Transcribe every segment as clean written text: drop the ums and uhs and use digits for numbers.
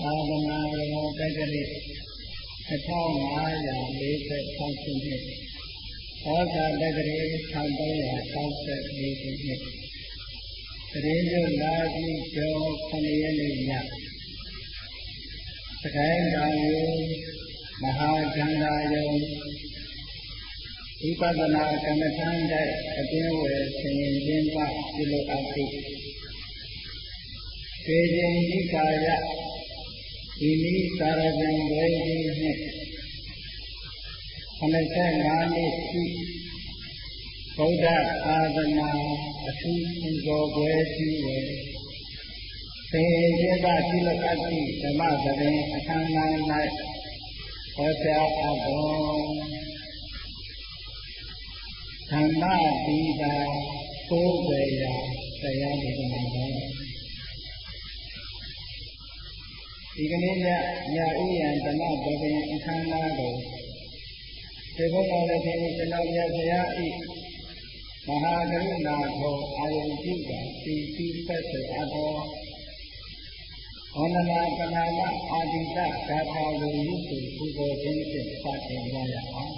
သာသနာတော်တက္ကရာ2546ခုနှစ်ဟောသာတက္ကရာ1364ခုနှစ်တရင်ကျွလာကြီးကျော်9ရက်နေ့ညစကိုင်းတောင်မြို့မဟာကန္တာယုံဝိပဿနာကမ္မထမ်းတဲ့အတင်းဝယ်ဆင်ရင်ခြင်းမှပြုလုပ်အပ်သည့်သေခြင်းဤကာယဒီနည်းသာရဇံဝေကြီးနှင့်85နှစ်ရှိဗုဒ္ဓအာသနာအထူးပူဇော်ပွဲကြီးဝယ်သင်ခြင်းကပြုလုပ်အပ်သည့်ဓမ္မသဘင်အခမ်းအနား၌ဟောကြားအပ်တော်ဓမ္မတိတာကိုယ်ပဲရာတရားဒေသနာတော်ဒီကနေ့ညဥယျာဉ်ဓမ္မသဘင်အခမ်းအနားကိုသေဘုရားလည်းဖြစ်ကျွန်တော်မြတ်ဘုရားဤမဟာကရုဏာကိုအာရုံပြုတာစီစီဆက်ဆက်အပ်တော်ဝန္ဒနာကနာမအာတိတဂါထာကိုယူစုပူဇော်ခြင်းဖြင့်စတင်ကြရအောင်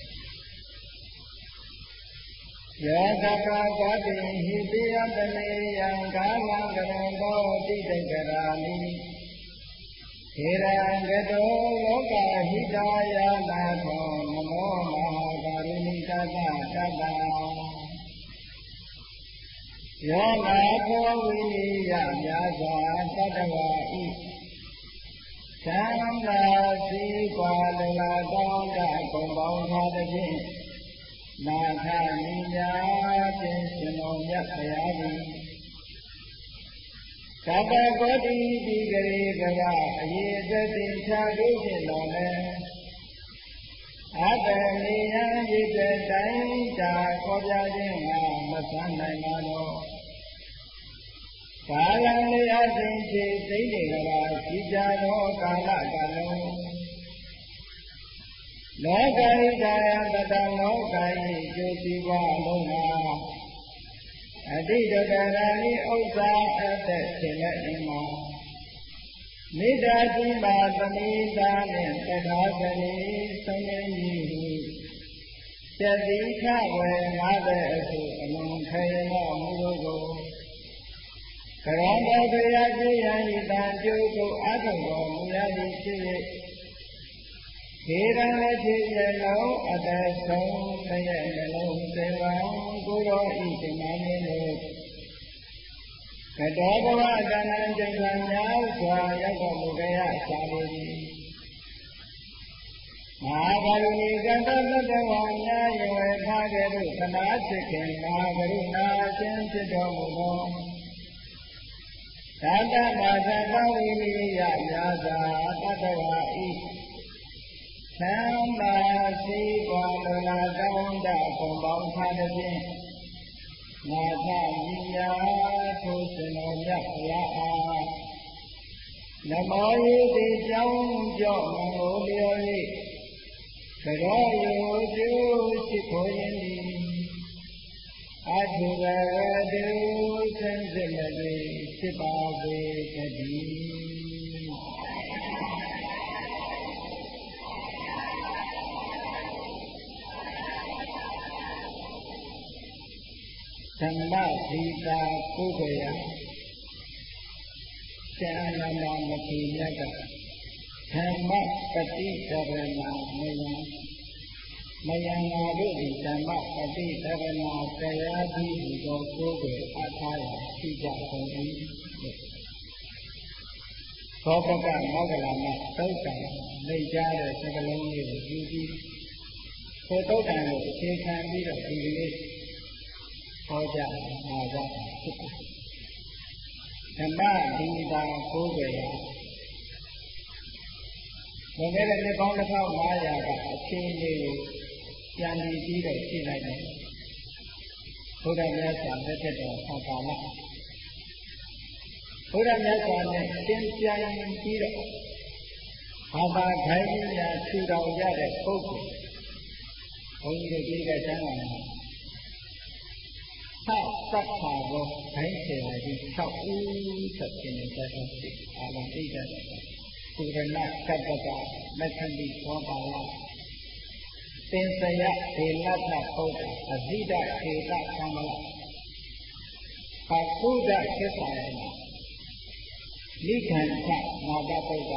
ယောကပါကတိဟိတိယပနေယံကာလံကရံသောတိတ္တကရာမိဟေရံကတောလောကဟိတာယနာသောနမောမဟာကာရုဏိကသတတ္တယောနာခောဝိနိယမြာစွာသတ္တဝါဤသံဃာစီပါလလာတောင်းတကုံပေါင်းထားသည်ဖြင့်နာထမိညာဖြင့်ရှင်တော်မြတ်ဘုရားသည်သတ္တကောတိဒီဂရေကကအရေအတွက်တင်ချလို့ဖြင့်တော်လဲအတ္တနိယံရည်တဲ့တိုင်းတာခေါ်ပြခြင်းကမဆန်းနိုင်ပါတော့ကာလလေးအစဉ်ချေသိနေကြတာရှိကြသောကာလကလုံးလောကဣဒာယတတလောကဤကျိုးစီးပွားလုံးမှာအတိတကရာနိဥစ္စာအတ္တခြင်းနဲ့အင်းမှာမိဒ္ဓတိမာသမိတာနှင့်တထာဂတိဆုံးရင်းကြီးဟုစတိခဝေ50အစုအလုံးခေတော်မူလို့ကိုကရဏဘုရားပြည့်ရန်ဤတန်ကျိုးကိုအထုတော်မူရသည်ဖြစ်၍ခေရန်လည်းဖြစ်ရလုံးအတဆုံးတရဲ့နှလုံးစေဝံကိုတော်ဤဒီမင်းတို့ကတောဘဝကဏ္ဍကျင်္ဂများစွာရောက်တော်မူကြရရှာလိုသည်မဟာကရုဏီကတ္တတတဝါများယဝေထားခဲ့သို့သနာဖြစ်ခင်မဟာကရုဏာအရှင်ဖြစ်တော်မူသောသတ္တမသတ္တဝိနိယများစွာတတဝါဤသံသာစီပွားလလာတောင်းတပုံပေါင်းထားသည်ဖြင့်နာထမိညာထိုရှင်တော်မြတ်ဘုရားအားနမောယိတိကြောင်းကြောင့်မင်္ဂလျော်၏သရောယောကျိုးရှိခိုးရင်းသည်အထုရတုစင်စစ်မတွေဖြစ်ပါစေတည်းဓမ္မသီတာကိုယ်ကိုယ်ရဆံအနန္ဒမထေရကဓမ္မပฏิသရဏမယံနာတို့သည်ဓမ္မပฏิသရဏတရားကြီးဟူသောကိုယ်ကိုယ်အထားရရှိကြကုန်၏သောပကမောဂလမသုတ်တံလိပ်ကြားတဲ့စကလုံးလေးကိုယူပြီးကိုသုတ်တံကိုအခြေခံပြီးတော့ဒီကနေ့ဟောကြားမှာကြဖြစ်တယ်ဓမ္မဒီတာကိုယ်ပဲဘယ်နဲ့လဲပေါင်း1500ကအချင်းလေးကိုပြန်ပြီးတော့ရှင်းလိုက်တယ်ဘုရားမြတ်စွာလက်ထက်တော်ဆံကာလဘုရားမြတ်စွာနဲ့သင်ပြန်ပြီးတော့ဘာသာခိုင်းညာထူထောင်ရတဲ့ပုဂ္ဂိုလ်ဘုန်းကြီးတို့ဒီကတန်းလာတယ်သတ်ခါဘောခိုင်းဆရာကြီး6ဦးဆက်ခြင်းနဲ့တက်ရှိအာလုံးဣဒ္ဓပုရဏကတ္တကမက္ခဏိသောပါလသင်္စယဒေလတ္ထပုဒ္ဓအဇိဒခေတသံမလအကုဒ္ဒကိစ္ဆာယနာနိခန္ဓနာတပုဒ္ဓ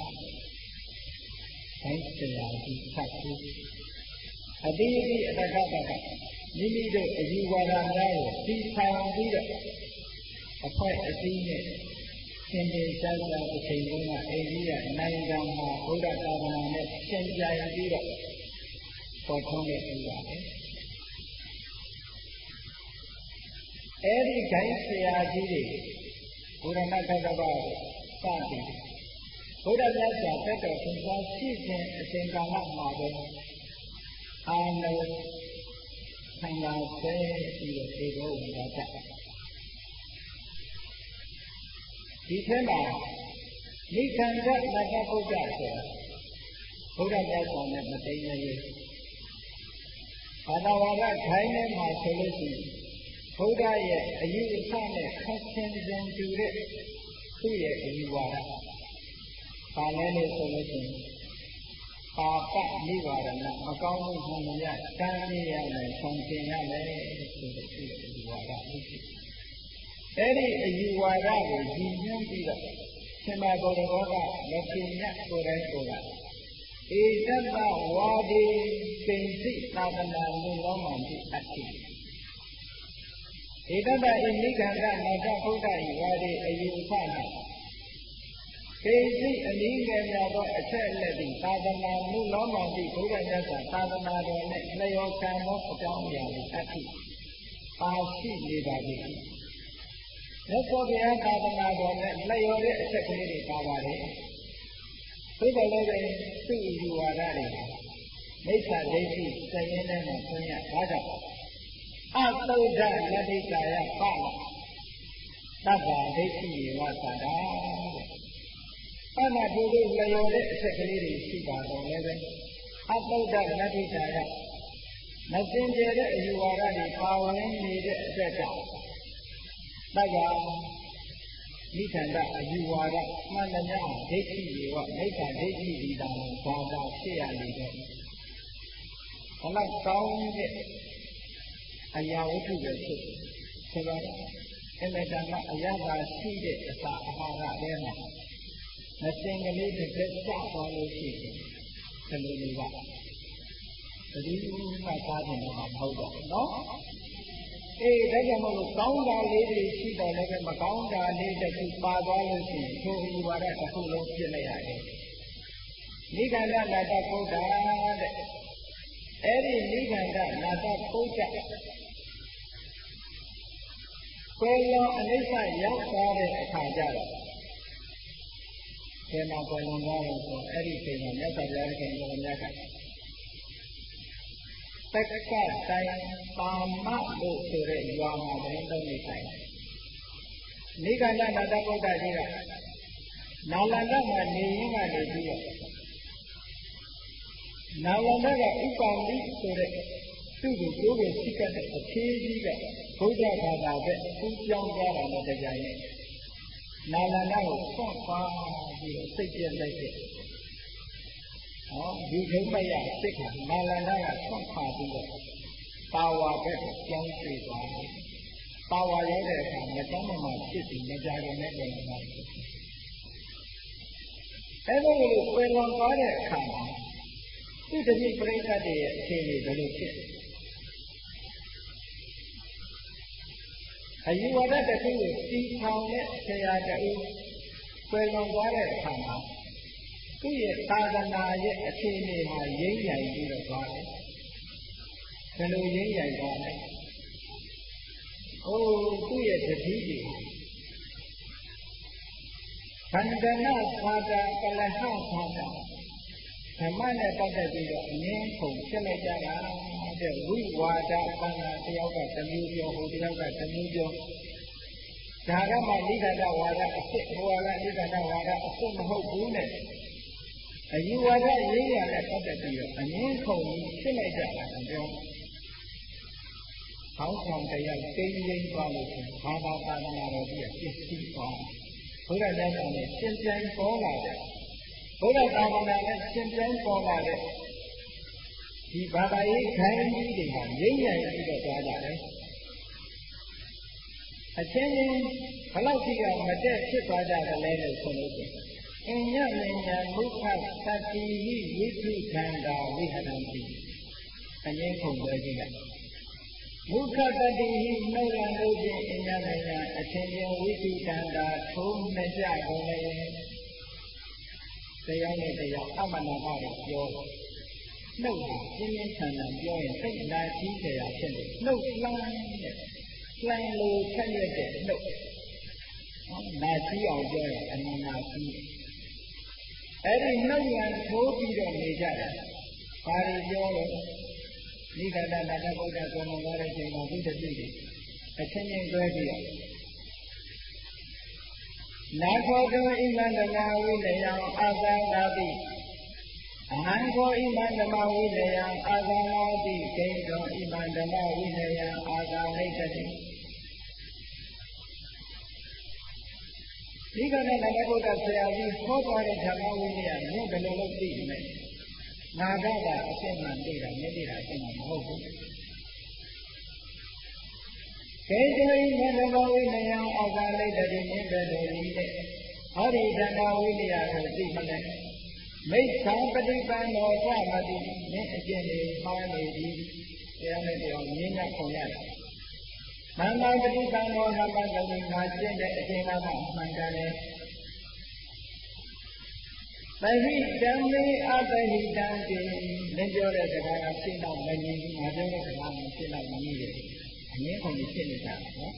ဘိဆရာတိသတ်ခုအတိအအတ္တကတ္တမိမိတို့အယူဝါဒများကိုသိဆောင်ပြီးတော့အဖွဲ့အစည်းနဲ့သင်္ကေတရှားရှားတစ်ချိန်လုံးကအိန္ဒိယနိုင်ငံမှာဘုရားသာသနာနဲ့ရှင်ပြိုင်ပြီးတော့ပေါ်ထွန်းခဲ့ပြီးပါတယ်။အဲဒီဂိုင်းဆရာကြီးတွေဘုရဏကတ္တဗစသည်ဘုရားမြတ်စွာဘုရားသင်္သာရှိခြင်းအချိန်ကာလမှာပဲအာနုဆံဃာဆဲပြီးတော့ဒီလိုဝင်လာကြဒီထဲမှာနိခန္ဓနတဗုဒ္ဓဆိုတာဘုရားမြတ်စွာနဲ့မတိမ်မရေးဘာသာဝါဒခိုင်းထဲမှာဆိုလို့ရှိရင်ဘုရားရဲ့အယူအဆနဲ့ခက်ချင်းချင်းတူတဲ့သူ့ရဲ့အယူဝါဒဘာလဲလို့ဆိုလို့ရှိရင်ပါပနိဗ္ဗာဒနာမကောင်းမှုမှန်များတန်းရရမယ်ဆောင်ကျင်ရမယ်ဆိုတဲ့သူ့ရဲ့အယူဝါဒလို့ရှိတယ်အဲဒီအယူဝါဒကိုရည်ညွှန်းပြီးတော့ရှင်မဂေါတဘောကမထေရကိုယ်တိုင်ကိုယ်ကဧတတဝါဒီပိစိသာသနာလူလောမှန်ပြီးအတ္တိဧတတဣနိခန္ဓနာတဗုဒ္ဓဤဝါဒီအယူအဆ၌ပိစိအနည်းငယ်များသောအချက်အလက်သည်သာသနာလူလောမှန်ပြီးဘုရားမြတ်စွာသာသနာတော်နှင့်လျော်ခံသောအကြောင်းအရာသည်အတ္တိပါရှိနေပါသည်မြတ်စွာဘုရားသာသနာတော်နဲ့လျော်တဲ့အချက်ကလေးတွေပါပါတယ်။သို့တော်လည်းသူ့ယူဝါဒတွေမိစ္ဆာဒိဋ္ဌိစည်ရင်းထဲမှာဆင်းရဒါကြောင့်အသုဒ္ဓနတ္တိကာယပလသဗ္ဗဒိဋ္ဌိယေဝသတာအနာဘုဒ္ဓလျော်တဲ့အချက်ကလေးတွေရှိပါတော့လည်းပဲအသုဒ္ဓနတ္တိကာယမစင်ကြယ်တဲ့အယူဝါဒတွေပါဝင်နေတဲ့အတွက်ကြောင့်ဒါကနိခန္ဓအယူဝါဒမှန်သမျှဒိဋ္ဌိတွေမိစ္ဆာဒိဋ္ဌိဒီတာဘာသာဖြစ်ရနေတော့ဘလောက်ကောင်းတဲ့အရာဝတ္ထုပဲဖြစ်ဆိုတော့အမေတမအရာသာရှိတဲ့အစာအာဟာရထဲမှာမစင်ကလေးတစ်သက်ကျသွားလို့ရှိရင်ဘယ်လိုလဲကဘယ်သူမှစားတယ်တော့မဟုတ်တော့နော်ဒါကြောင့်မို့လို့ကောင်းတာလေးတွေရှိတော့လည်းမကောင်းတာလေးတစ်ခုပါသွားလို့ရှိရင်ထိုဥပါဒတစ်ခုလုံးပြစ်လိုက်ရတယ်။နိခန္ဓနာတဗုဒ္ဓတဲ့အဲ့ဒီနိခန္ဓနာတဗုဒ္ဓကိုယ်လုံးအနိစ္စရောက်သွားတဲ့အခါကျတော့ဒီမှာကိုယ်လုံးသွားလို့ဆိုအဲ့ဒီချိန်မှာမြတ်စွာဘုရားခင်တော်မြတ်ကတက္ကတိုင်းပါမလို့ဆိုတဲ့ရွာမှာတိုင်းသုံးနေဆိုင်နိခန္ဓနာတဗုဒ္ဓကြီးကနာလန္ဒမှာနေရင်းကနေပြီးတော့နာလန္ဒကဥပ္ပန္တိဆိုတဲ့သူ့ကိုကိုယ်ကိုစိတ်ကတဲ့အသေးကြီးကဘုရားဘာသာပဲကူးပြောင်းသွားတာနဲ့တရားရဲ့နာလန္ဒကိုဆွတ်ပါပြီးတော့စိတ်ပြည့်လိုက်တဲ့ဒီဒုမယစိတ်ကနာလန္ဒကဆွတ်ပါပြီးတော့ပါဝါပဲကြောင်းပြေသွားတယ်။ပါဝါရောက်တဲ့အခါမတမ်းမှဖြစ်ပြီးမကြခင်နဲ့ပြန်လာတယ်။အဲဒီလိုပြန်လာသွားတဲ့အခါမှာသူတတိပရိသတ်ရဲ့အခြေအနေဘယ်လိုဖြစ်လဲ။အယူဝါဒတစ်ခုကိုစီထောင်တဲ့ဆရာတူပြန်လာသွားတဲ့အခါမှာသူ့ရဲ့သာသနာရဲ့အခြေအနေမှာရင်းရိုင်ပြီးတော့သွားတယ်။ဘယ်လိုရင်းရိုင်သွားလဲသူ့ရဲ့တတိကြီးခန္ဓနာသာတာကလဟသာတာဓမ္မနဲ့ပတ်သက်ပြီးတော့အငင်းခုန်ဖြစ်လိုက်ကြတာတဲ့ဝိဝါဒသံဃာတယောက်ကတစ်မျိုးပြောဟိုတယောက်ကတစ်မျိုးပြောဒါကမှနိဒာဒဝါဒအစ်စ်ဟိုကနိဒာဒဝါဒအစ်စ်မဟုတ်ဘူးနဲ့အယူဝါဒရေးရတဲ့ပတ်သက်ပြီးတော့အငင်းခုန်ဖြစ်လိုက်ကြတာပြောဟောင်းဆောင်တရားကိန်းရင်းသွားလို့ဆိုဘာသာသာသနာတော်ကြီးကပြည့်စည်သွားဘုရားမြတ်စွာနဲ့ရှင်းပြပေါ်လာတဲ့ဘုရားသာသနာနဲ့ရှင်ပြန်ပေါ်လာတဲ့ဒီဘာသာရေးခိုင်းကြီးတွေဟာငြိမ့်ညံ့ပြီးတော့သွားကြတယ်အချင်းချင်းဘလောက်ကြီးကမတည့်ဖြစ်သွားကြတယ်လဲလို့ဆိုလို့ရှိရင်အညဉ္ဉံမုခသတ္တိဟိဝိသုခန္တာဝိဟရံတိအငြင်းခုံပွဲကြီးကမုခတတ္တိဟိနှုတ်ရန်လို့ဖြင့်အညဉ္ဉံအချင်းချင်းဝိသုခန္တာထုံးနှစ်ကြကုန်လေတရားနဲ့တရားအမနာပါလို့ပြောနှုတ်ဟာပြင်းပြင်းထန်ထန်ပြောရင်စိတ်နာကြီးเสียဖြစ်လို့နှုတ်လှမ်းတဲ့လှမ်းလို့ထက်ရတဲ့နှုတ်နာကြီးအောင်ပြောရင်အနန္နာကြီးအဲ့ဒီနှုတ်ရန်ထိုးပြီးတော့နေကြတယ်ဘာတွေပြောလို့နိဂန္ဓနာတဗုဒ္ဓကောမသွားတဲ့ချိန်မှာသူတတိတွေအချင်းချင်းတွဲပြီးတော့နာခောတောဣမန္တမဝိနယံအာသနာတိအဟံခောဣမန္တမဝိနယံအာသနာတိဂိန္တောဣမန္တမဝိနယံအာသနိတတိဒီကနေ့လည်းဘုရားဆရာကြီးဟောသွားတဲ့ဓမ္မဝိနည်းမျိုးဘယ်လိုလုပ်သိမလဲငါကအရှင်းမှန်သိတာမသိတာအရှင်းမှန်မဟုတ်ဘူးကေတဝိမန္တမဝိနယံအာသနိတတိမြင့်တဲ့လူကြီးတဲ့ဟောဒီဓမ္မဝိနည်းကိုသိမလဲမိစ္ဆာပฏิပန္နောသမတိမြင့်အကျင့်တွေမှားနေပြီတရားနဲ့တရားမြင့်ညက်ကုန်ရတယ်မန္တပฏิပန္နောဟမတဝိငါကျင့်တဲ့အကျင့်ကမှမှန်တယ်သဟိတံမေအသဟိတံတိလင်းပြောတဲ့စကားကရှင်းတော့မမြင်ဘူးငါပြောတဲ့စကားကရှင်းတော့မမြင်ဘူးအငင်းကုန်ပြီးဖြစ်နေတာနော်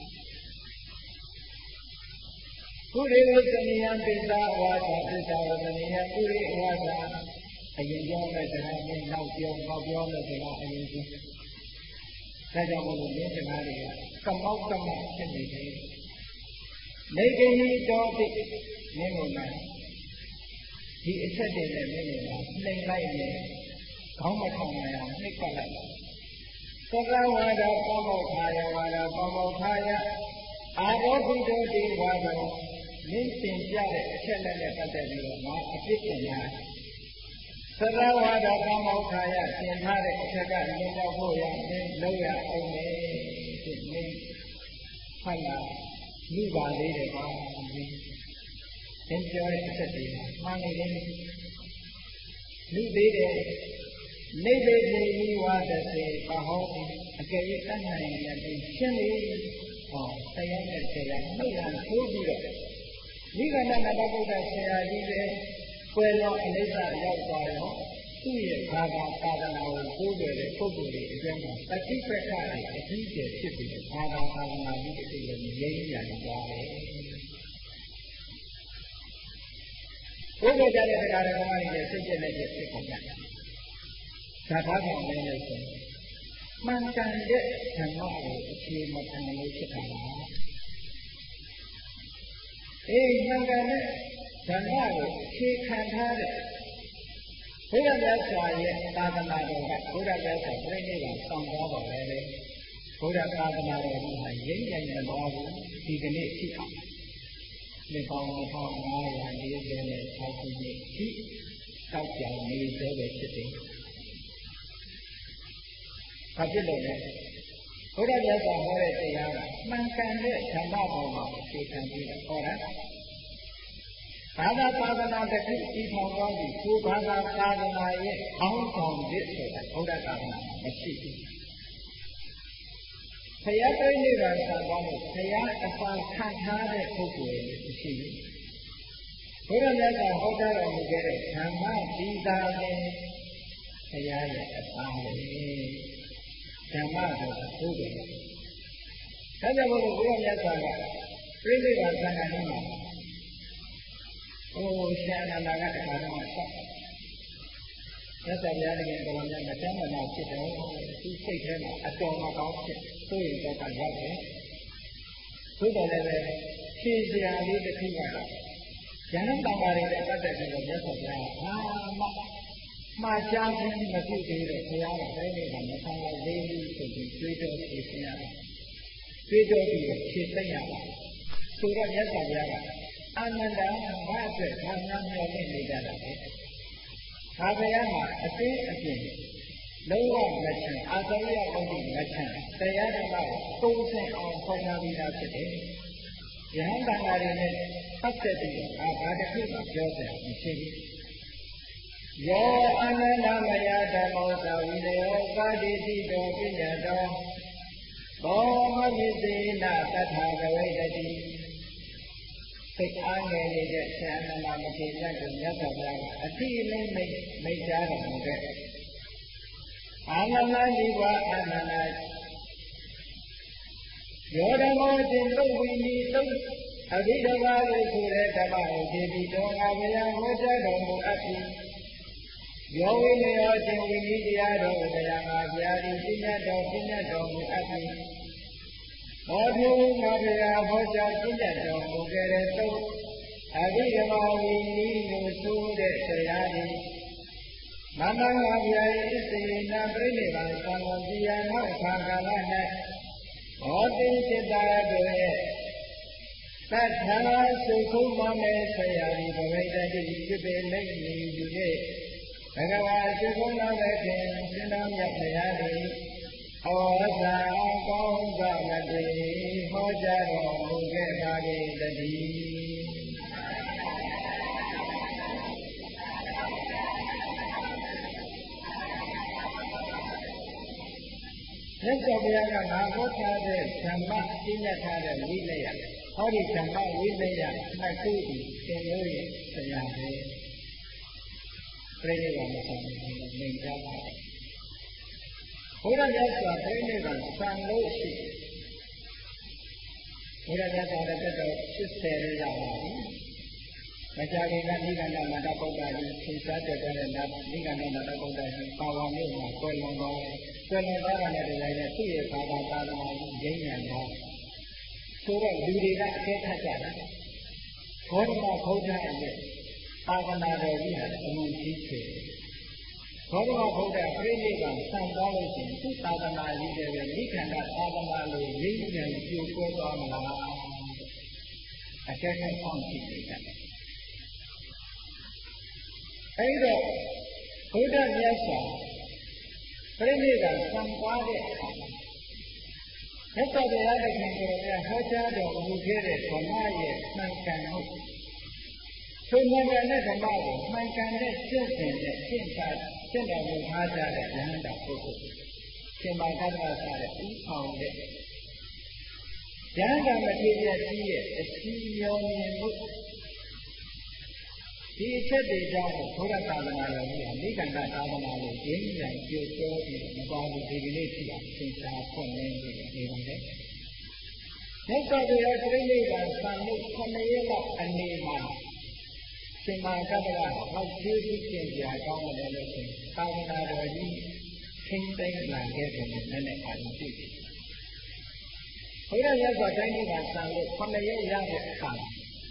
ကုရိဝသနိယံပိသဝါဒပိသဝသနိယံကုရိဝါဒအရင်ပြောတဲ့စကားနဲ့နောက်ပြောတဲ့စကားအရင်ပြောဒါကြောင့်မို့လို့ဒီစကားတွေကကမောက်ကမဖြစ်နေတယ်နေကိဟိတောတိမင်းတို့ကဒီအချက်တွေနဲ့မင်းတို့ကနှိမ်လိုက်နေခေါင်းမထောင်နိုင်အောင်နှိပ်ပတ်လိုက်သကဝါဒပောမောခာယဝါဒပောမောခာယအာရောဂုတောတိဝါဒမင်းသင်ပြတဲ့အချက်နဲ့ပတ်သက်ပြီးတော့ငါအပြစ်တင်ရတယ်သကဝါဒပောမောခာယသင်ထားတဲ့အချက်ကလွန်မြောက်ဖို့ရရင်လုံးရအောင်လေဒီမင်းဖတ်လာလူပါသေးတယ်ကွာသင်ပြောတဲ့အချက်တွေမှန်နေတယ်လူသေးတယ်နေပေပြေဤဝါဒစေပဟောအကယ်၍တတ်နိုင်ရင်လည်းရှင်းလေဟောတရားနဲ့တရားနှုတ်ရထိုးပြီးတော့ဒီကနေ့နတဗုဒ္ဓဆရာကြီးလည်းကွယ်တော်အနိစ္စရောက်သွားတော့သူ့ရဲ့ဘာသာသာသနာကိုကိုးတယ်ပုဂ္ဂိုလ်တွေအတွင်းမှာတတိပက္ခတွေအကြီးကျယ်ဖြစ်ပြီးဘာသာသာသနာကြီးတွေလည်းငြိမ်းချမ်းသွားတယ်ဘုရားကြားတဲ့တရားတော်တွေနဲ့စိတ်ကျက်လက်ကျက်ဖြစ်ကုန်ကြတယ်။ဒါဘာကြောင့်လဲလို့ဆိုရင်မှန်ကန်တဲ့ဓမ္မကိုအခြေမခံလို့ဖြစ်တာပါ။မှန်ကန်တဲ့ဓမ္မကိုအခြေခံထားတဲ့ဘုရားမြတ်စွာရဲ့သာသနာတော်ကဘုရားမြတ်စွာပြိဋိဘံဆောင်သွားပါပဲလေ။ဘုရားသာသနာတော်ကရင်းကြိုင်နေတော်ဘူးဒီကနေ့ဖြစ်အောင်ဒီပေါင်း1546ခုနှစ်ထိတောက်ပြောင်နေသေးတယ်ဖြစ်တယ်။ဘာဖြစ်လို့လဲဘုရားမြတ်စွာဟောတဲ့တရားကမှန်ကန်တဲ့ဓမ္မပေါ်မှာအခြေခံပြီးဟောတာဘာသာသာသနာတစ်ခုတည်ထောင်သွားပြီးကိုယ်ဘာသာသာသနာရဲ့အောင်းဆောင်ဖြစ်ဆိုတာဘုရားသာသနာမရှိဘူး။ဘုရားပြိဋိဘံဆံသွားလို့ဘုရားအစာခံထားတဲ့ပုဂ္ဂိုလ်တွေမရှိဘူး။ဘုရားမြတ်စွာဟောကြားတော်မူခဲ့တဲ့ဓမ္မဒီသာနဲ့ဘုရားရဲ့အစာလေဓမ္မတော်ဘုရားဒါကြောင့်မို့ဘုရားမြတ်စွာကပြိဋိဘံဆံတာနဲ့မှာရှင်အနန္ဒာကတခါတော့ဆောက်မြတ်စွာဘုရားတကယ်တော်များမတမ်းမနာဖြစ်တယ်သူစိတ်ထဲမှာအတော်မကောင်းဖြစ်ဆိုရင်တော့ရောက်တယ်သို့တော်လည်းပဲဖြေစရာလေးတစ်ခုကတော့ဉာဏ်တံပါရီနဲ့ပတ်သက်ပြီးတော့မြတ်စွာဘုရားဘာမှမှားကြားခြင်းမပြုသေးတဲ့ဘုရားရဲ့တိုင်းတွေကမဆောင်ရသေးဘူးဆိုပြီးတွေးတော့ဖြေရှင်းရတယ်တွေးတော့ပြီးဖြေသိရတာဆိုတော့မြတ်စွာဘုရားကအာနန္ဒဘာအတွက်ဘာမှမျှော်လင့်နေကြတာလေ။ဘာပဲမှာအသိအပြင်လုံးဝမချင်အာသရိယဝတ္တိမချင်တရားဓမ္မကိုသုံးဆင့်အောင်ခေါ်ထားပြီးသားဖြစ်တယ်။ယဟန်တန်ဃာတွေနဲ့ပတ်သက်ပြီးဘာတစ်ခုမှပြောစရာမရှိဘူး။ယောအာနန္ဒမယဓမ္မောသာဝိနယောပါတိတိတောပညာတောဘောဟမိသေနတထာဂဝိတတိစိတ်အားငယ်နေတဲ့ဆရာနာမထေရကိုမြတ်စွာဘုရားကအတိအလင်းမိတ်ကြားတော်မူတဲ့အာနန္ဒနိဗ္ဗာန်အာနန္ဒယောဓမ္မောတင်သုတ်ဝိနိသုတ်အဘိဓမ္မာလို့ဆိုတဲ့ဓမ္မကိုဒီပြီးတော်ငါဘုရားဟောကြားတော်မူအပ်ပြီးယောဝိနယောတင်ဝိနိတရားတော်ကိုတရားငါဘုရားဒီပညာတော်မူအပ်ပြီးဟောပြုငါဘုရားဟောကြားပညာတော်မူခဲ့တဲ့သုတ်အဘိဓမ္မာဝိနိလို့ဆိုတဲ့တရားဒီမမငါဘုရားရဲ့ဣသေနာပြိဋိဘံသံဃာတိယနောက်အခါကာလ၌ဟောတင်จิตတာတို့ရဲ့သတ္ထာစုခုမမေဆရာဒီဘဝိတ္တိဖြစ်ပေလိမ့်မည်ယူ၍ဘဂဝါစုခုမမေခင်ရှင်တော်မြတ်ဘုရားသည်ဩဇာကောင်းစွာမတည်ဟောကြားတော်မူခဲ့ပါလေတည်းမြတ်စွာဘုရားကငါဟောထားတဲ့ဓမ္မပြည့်ညတ်ထားတဲ့ဝိနည်းဟောဒီဓမ္မဝိနည်းနှစ်ခုဒီသင်တို့ရဲ့ဆရာပဲပြိဋိဘံမဆောင်နေကြပါဘုရားမြတ်စွာပြိဋိဘံဆံလို့ရှိဘုရားမြတ်စွာတဲ့တက်တော်80ရပါပြီမကြာခင်ကနိဂန္ဓနာတပုဒ္ဒါကြီးသင်္ချာတက်တဲ့နိဂန္ဓနာတပုဒ္ဒါကြီးပါဝါမြို့မှာကွယ်လွန်သွားတယ်ကွယ်လွန်သွားတာနဲ့တည်းနဲ့သူ့ရဲ့ဘာသာသာသနာကြီးရင်းညံသွားဆိုတော့လူတွေကအထက်ထပ်ကြတာဘောဓမဘုရားရဲ့သာသနာတော်ကြီးဟာအမှန်ကြီးချေဘောဓမဘုရားပြိဋိဘံဆံသွားလို့ရှိရင်သူ့သာသနာကြီးတွေပဲနိခန္ဓသာသနာလိုရင်းညံပြိုကွဲသွားမလားအထက်ထပ်ဆောင်ကြည့်ကြတယ်အဲဒီတော့ဘုရားမြတ်စွာပြိဋိဘံဆံသွားတဲ့အခါမြတ်စွာဘုရားသခင်ကိုယ်တော်ဟောကြားတော်မူခဲ့တဲ့ဓမ္မရဲ့မှန်ကန်မှုဆိုမှန်ကန်တဲ့ဓမ္မကိုမှန်ကန်တဲ့ကျင့်စဉ်နဲ့ကျင့်တော်မူထားကြတဲ့ဉာဏ်တော်ပုဂ္ဂိုလ်ရှင်မကတ္တဝါဆိုတဲ့ဥဆောင်တဲ့ဉာဏ်တော်မထေရကြီးရဲ့အစီရောမြင်မှုဒီအချက်တွေကြောင့်ဘုရားသာသနာတော်ကြီးဟာနိဂန္ဓသာသနာကိုရင်းနှီးကြိုးကြောပြီးမပေါ်ဘူးဒီကနေ့ရှိအောင်သင်္ချာဖွင့်နေနေပါတယ်။မြတ်စွာဘုရားပြိဋိဘံဆံလို့9ရက်လောက်အနေမှာရှင်မကတ္တဝါဟောကျေးဇူးရှင်ပြကောင်းတယ်လို့ဆိုသာသနာတော်ကြီးခင်းသိမ်းလာခဲ့တယ်နဲ့အာရုံပြုတယ်။ဘုရားမြတ်စွာဘုရားဆံလို့9ရက်ရတဲ့အခါ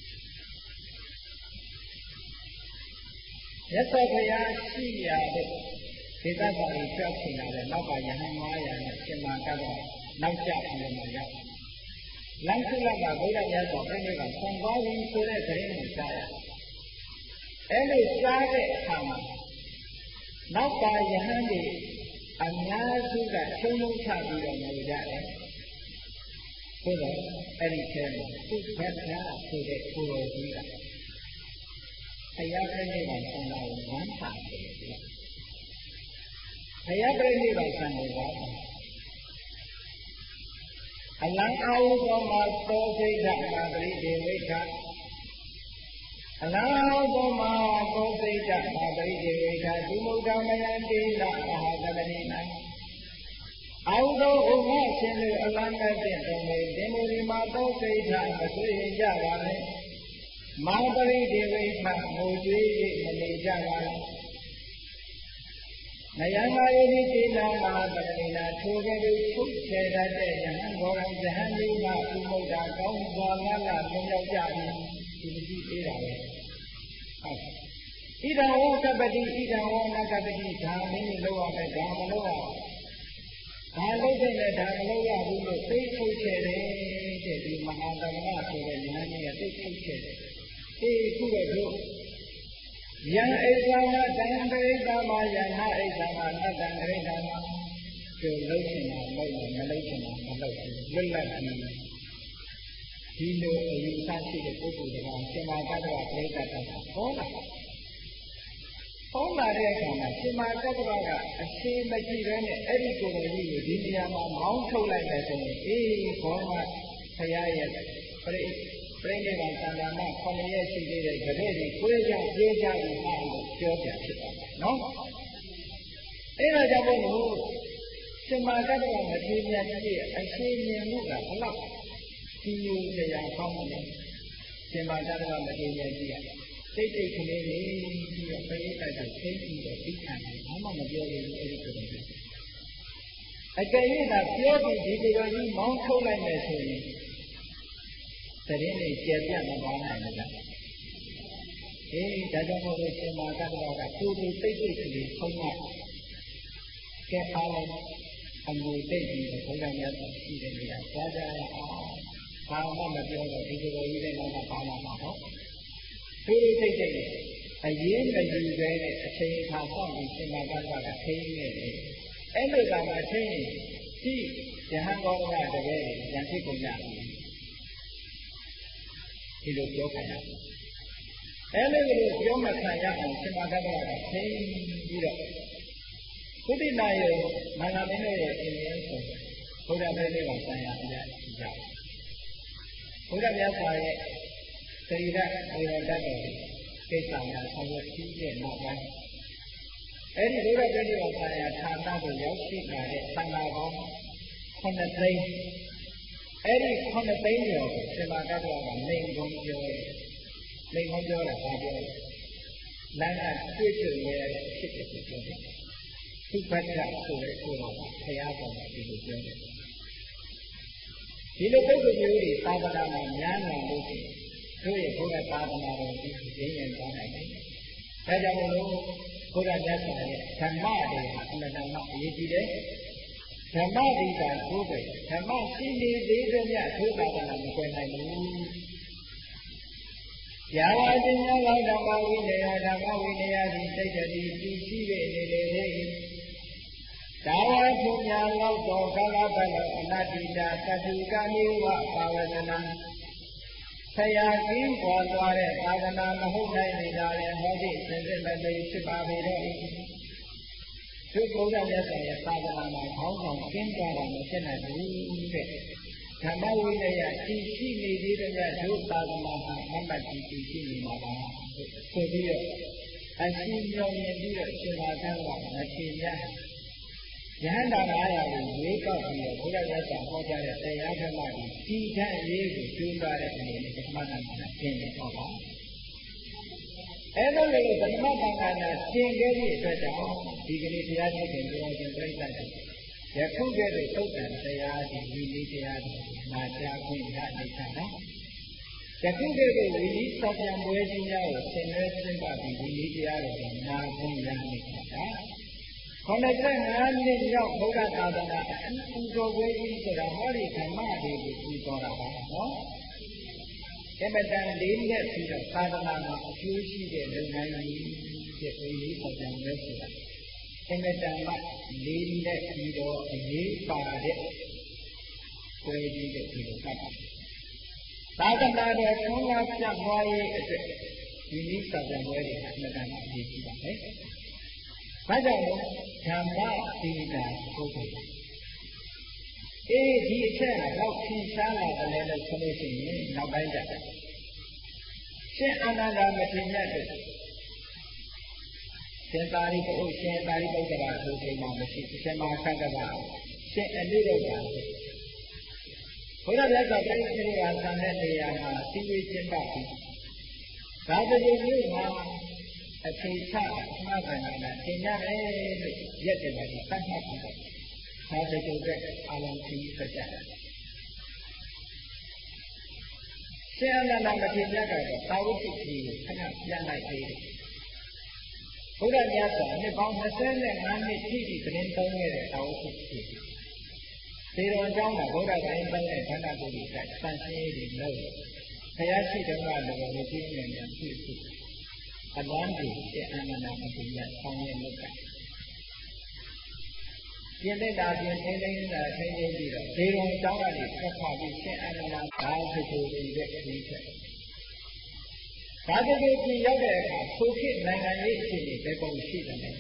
မြတ်စွာဘုရားရှိရတဲ့ဒေသတော်ကြီးကြောက်ချင်လာတဲ့နောက်ကယဟန်900နဲ့ရှင်မကတ္တဝါနောက်ကျပြီးမှရောက်လမ်းခုလကဘုရားမြတ်စွာဘုရားကဆံသွားပြီးဆိုတဲ့သတင်းကိုကြားရတယ်။အဲ့ဒီကြားတဲ့အခါမှာနောက်ကယဟန်တွေအများစုကချုံလုံးချပြီးတော့နေကြတယ်။ဆိုတော့အဲ့ဒီထဲမှာသူ့ဘက်ကဆိုတဲ့ကိုယ်တော်ကြီးကဘုရားပြိဋိဘံဆံတော်ကိုဝမ်းသာတယ်ဘုရားပြိဋိဘံဆံတော်ကအလံအာဟုသောမှာသောစိတ်ဓမ္မာပရိဒေဝိထအလံအာဟုသောမှာသောစိတ်ဓမ္မာပရိဒေဝိထသုမုဒ္ဓမယံတိလအာဟတတိနံအာဟုသောဥမရှင်လူအလံမဲ့တဲ့တော်မေသင်္မူဒီမှာသောစိတ်ဓမ္မာဆွေးကြပါလေမာပရိဒေဝိထငိုကြွေး၍မနေကြပါနဲ့နယံမာယိတိနာမဟာပရိနာထိုကဲ့သို့ထုတ်ချေတတ်တဲ့ယဟန်ဘောရံယဟန်ကြီးမှဥမုဒ္ဒါကောင်းစွာငါလာလွန်ရောက်ကြပြီဒီကြည့်သေးတာပဲဣဒံဝကပတိဣဒံဝနကပတိဒါမင်းကြီးလောက်ရမယ်ဒါမလို့ရဒါလို့တဲ့ဒါမလို့ရဘူးလို့သိထုတ်ချေတယ်တဲ့ဒီမဟာသမဏဆိုတဲ့ယဟန်ကြီးကသိထုတ်ချေတယ်ခုတော့တို့ယံအိသဝတံပရိသမာယံနာအိသမာနတ္တံပရိသမာတို့လုံးချင်တာလုံးမလုံးချင်တာမလုံးလွတ်လပ်ပြီး ဒီလိုအယူဆရှိတဲ့ပုဂ္ဂိုလ်တွေကရှင်မာကတ္တဝပရိသတ်တာဟောလာတဲ့အခါမှာရှင်မာကတ္တဝကအရှိမကြည့်ပဲနဲ့အဲ့ဒီကိုယ်တော်ကြီးကိုဒီနေရာမှာမောင်းထုတ်လိုက်တယ်ဆိုရင်ဘောမဖရာရဲ့ပြိဋိဘံသံဃာမ9ရက်ရှိသေးတဲ့ကြတဲ့တွေကိုယ်ကြပြေးကြပြီးဟာလို့ပြောပြဖြစ်သွားတယ်နော်အဲ့ဒါကြောင့်မို့လို့ရှင်မာကတ္တဝမထေရမြတ်ကြီးရဲ့အရှိမြင်မှုကဘလောက်ဒီလိုတရားကောင်းတယ်ရှင်မာကတ္တဝမထေရမြတ်ကြီးကတိတ်တိတ်ကလေးလေးပြီးတော့ပြိဋိဘံကိုသိပြီးတော့ပြီးခံတယ်ဘာမှမပြောဘူးအဲ့ဒီကိုယ်တော်အကယ်၍သာပြောပြီးဒီကိုယ်တော်ကြီးမောင်းထုတ်လိုက်မယ်ဆိုရင်သတင်းတွေကျေပြတ်မသွားနိုင်ဘူးလားဒါကြောင့်မို့လို့ရှင်မာကတ္တဝကသူ့ကိုတိတ်တိတ်ကလေးဆုံးမကဲအားလုံးအမှုတိတ်ပြီးတော့ဘုရားမြတ်စွာရှိတဲ့နေရာကြားကြရအောင်ဘာမှမပြောတော့ဒီလိုကြီးတဲ့နောက်မှာပါလာမှာဟောသူ့တိတ်တိတ်အရေးမယူပဲနဲ့အချိန်အခါစောင့်ပြီးရှင်မာကတ္တဝကထိန်းနေတယ်အဲ့လိုကမှထိန်းဒီယဟန်တော်ကတကယ်ဉာဏ်ဖြစ်ကုန်ကြဒီလိုပြောခံရတယ်အဲ့လိုပြောမှခံရအောင်ရှင်မာကတ္တဝကထိန်းပြီးတော့သုတိနာယေမန္တမင်းတို့ရဲ့အင်းရဲ့ဆိုဘုရားပြည့်ကဆံရအကြည့်ကြဘုရားမြတ်စွာရဲ့သရီရအေရတတ်တော်ကိစ္စများဆောင်ရွက်ပြီးတဲ့နောက်ပိုင်းအဲ့ဒီဘုရားပြည့်ကဆံရဌာနကိုရောက်ရှိလာတဲ့သံဃာပေါင်း9သိန်းအဲ့ဒီ9သိန်းကျော်ကိုရှင်မာကတ္တဝကလိန်ကုန်ပြောတယ်လိန်ကုန်ပြောတာဘာပြောလဲလမ်းကတွေ့ကြုံရတဲ့ဖြစ်တဲ့ပြောတယ်သုဘတ်ကဆိုတဲ့ကိုယ်တော်ကဘုရားပေါ်မှာဒီလိုပြောတယ်ဒီလိုပုဂ္ဂိုလ်မျိုးတွေသာသနာမှာများလာလို့ရှိရင်တို့ရဲ့ဘုရားသာသနာတော်ကြီးရင်းရင်သွားနိုင်တယ်ဒါကြောင့်မို့လို့ဘုရားမြတ်စွာရဲ့ဓမ္မတွေဟာအမှန်တမ်းအရေးကြီးတယ်ဓမ္မဒီကကိုယ်ပဲဓမ္မရှိနေသေးတဲ့မြတ်သုသာသနာမကွယ်နိုင်ဘူးယာဝတိညာလောဓမ္မဝိနယဓမ္မဝိနယဒီစိတ်တည်းကြည်ရှိတဲ့နေလေလေဒါဝထုညာလောက်သောကာလပတ်လုံးအနတ္တိတာသတိကနိဝပါဝဇနာဆရာကြီးပွားသွားတဲ့သာသနာမဟုတ်နိုင်နေတာလည်းဟောဒီစင်စစ်မလေးဖြစ်ပါပေတော့သူဘုရားမြတ်စွာရဲ့သာသနာမှာခေါင်းဆောင်ကျင်းကြတာမဖြစ်နိုင်ဘူးတဲ့ဓမ္မဝိနယတည်ရှိနေသေးတဲ့ဒုသာသနာမှာအမှတ်တည်ရှိနေမှာပါဆိုပြီးတော့အရှိန်ကြောင့်မြင်ပြီးတော့ရှင်သာသနာမထေရယဟန္တာ900ကိုဝေကောက်ပြီးတော့ဘုရားမြတ်စွာဟောကြားတဲ့တရားဓမ္မကိုတည်ခန့်ရေးကိုကျိုးစားတဲ့အနေနဲ့ပထမတန်ခါကျင့်နေတော့ပါအဲ့လိုလေပထမတန်ခါကျင့်ခဲ့သည့်အတွက်ကြောင့်ဒီကနေ့တရားထုတ်တဲ့ပြောခြင်းပြိဿတ်ယခုကဲ့သို့သုတ်တန်တရားဒီဝိနည်းတရားတွေနာကြားခွင့်ရနေတာနော်ယခုကဲ့သို့ဝိနည်းစောပြန်ပွဲခြင်းများကိုဆင်နွှဲကျင့်ပပြီးဝိနည်းတရားတွေနာခွင့်ရနေတာ95နှစ်ရောက်ဘုရားသာသနာအထူးပူဇော်ပွဲကြီးဆိုတာဟောဒီဓမ္မတွေကိုပူဇော်တာပါနော်အမတန်လေးလက်ပြီးတော့သာသနာမှာအကျိုးရှိတဲ့လုပ်ငန်းကြီးဖြစ်ဝိနည်းစောပြန်ပွဲဆိုတာအမတန်မှလေးလက်ပြီးတော့အရေးပါတဲ့ပွဲကြီးတဲ့ဒီလိုကပ်ပါသာသနာတော်ထွန်းကားပြတ်သွားရေးအတွက်ဝိနည်းစောပြန်ပွဲတွေအမတန်မှအရေးကြီးပါပဲဘာကြောင့်လဲဓမ္မတိတာပုဂ္ဂိုလ်ဒီအချက်ကတော့ဖြေရှားလာတယ်လို့ဆိုလို့ရှိရင်နောက်ပိုင်းကျရှင်အာနန္ဒာမထေရတို့ရှင်သာရိပုတ္တရှင်သာရိပုတ္တရာဆိုချိန်မှာမရှိရှင်မခက်ကကရှင်အနိရုဒ္ဓဘုရားမြတ်စွာဘုရားရှင်ကဆံတဲ့နေရာမှာသိဝေကျင့်ပါပြီဒါတည်းမျိုးမှာအချိန်ချမှားတယ်လားသင်ရတယ်လို့ရက်တယ်ပါသတ်မှတ်ပြီးတော့ဒါတည်းကျအလုံးကြီးဆက်ကြတယ်ရှင်အနန္ဒမထေရကတော့သာဝတိကြီးကိုခဏပြန်လိုက်သေးတယ်ဘုရားမြတ်စွာနှစ်ပေါင်း25နှစ်ရှိပြီသတင်းသုံးခဲ့တဲ့သာဝတိကြီးသေတော်အကြောင်းကဘုရားတိုင်းပိုင်းတဲ့ခန္ဓာကိုယ်ကြီးကဆန့်ရှင်းရေးလုပ်ခရရှိတုန်းကလည်းဝိသိဉာဏ်နဲ့ဖြစ်ဖြစ်အလန်းကြီးတဲ့အာနန္ဒမတိယဆောင်းရလုပ်တာပြင်းတဲ့တာပြင်းထိန်းသိမ်းတာထိန်းသိမ်းပြီးတော့ဒေဝံတောင်းရည်ထွက်ခွာပြီးရှင်အာနန္ဒဘာဝိကိုဒီတဲ့ဒီချက်ဘာဝိကိုဒီရောက်တဲ့အခါဆိုခေတ်နိုင်ငံရေးအခြေအနေဘယ်ပုံရှိတယ်လဲ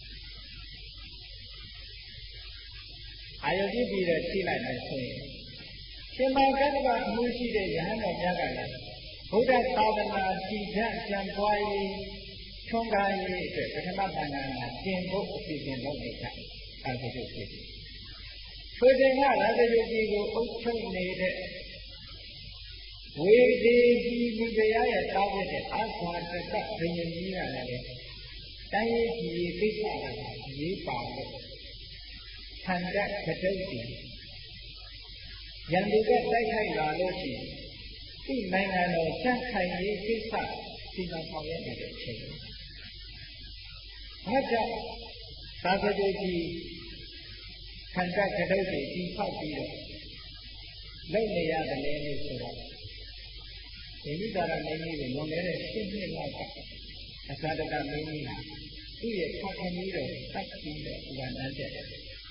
အာယုကြည့်ပြီးတော့ကြည့်လိုက်မယ်ဆိုရင်ရှင်မောကတ္တဗအမှုရှိတဲ့ယဟန်တော်များကလည်းဘုရားသာသနာတည်ကြကြံပွားရေးထွန်းကားရေးအတွက်ပထမသံဃာမှာကျင့်ဖို့အစီအစဉ်လုပ်နေကြအာသရုပ်ဖြစ်ဆိုတဲ့ကရာဇယုကြီးကိုအုပ်ချုပ်နေတဲ့ဝေဒေဟိမိဖုရားရဲ့တောင်းတဲ့အာသာတတဘိညာဉ်ကြီးကလည်းတိုင်းရေးကြီးကိစ္စကရေးပါလို့ဆန္ဒကတုတ်ကြီးရန်သူကတိုက်ခိုက်လာလို့ရှိရင်ဒီနိုင်ငံတော်စန့်ခိုင်ရေးကိစ္စစီမံဆောင်ရွက်နေတဲ့အချိန်ဒါကြောင့်သာသနာ့ကြီးဆန္ဒကတုတ်ကြီးကြီးဖောက်ပြီးတော့လုပ်နေရတယ်လို့ဆိုတော့ဒီမိသားစုမင်းကြီးကိုလွန်ခဲ့တဲ့7 နှစ်လောက်ကအသာတကမင်းကြီးဟာသူ့ရဲ့ခက်ခဲကြီးတော့တတ်ပြီးတော့ဒီကနန်းတက်တယ်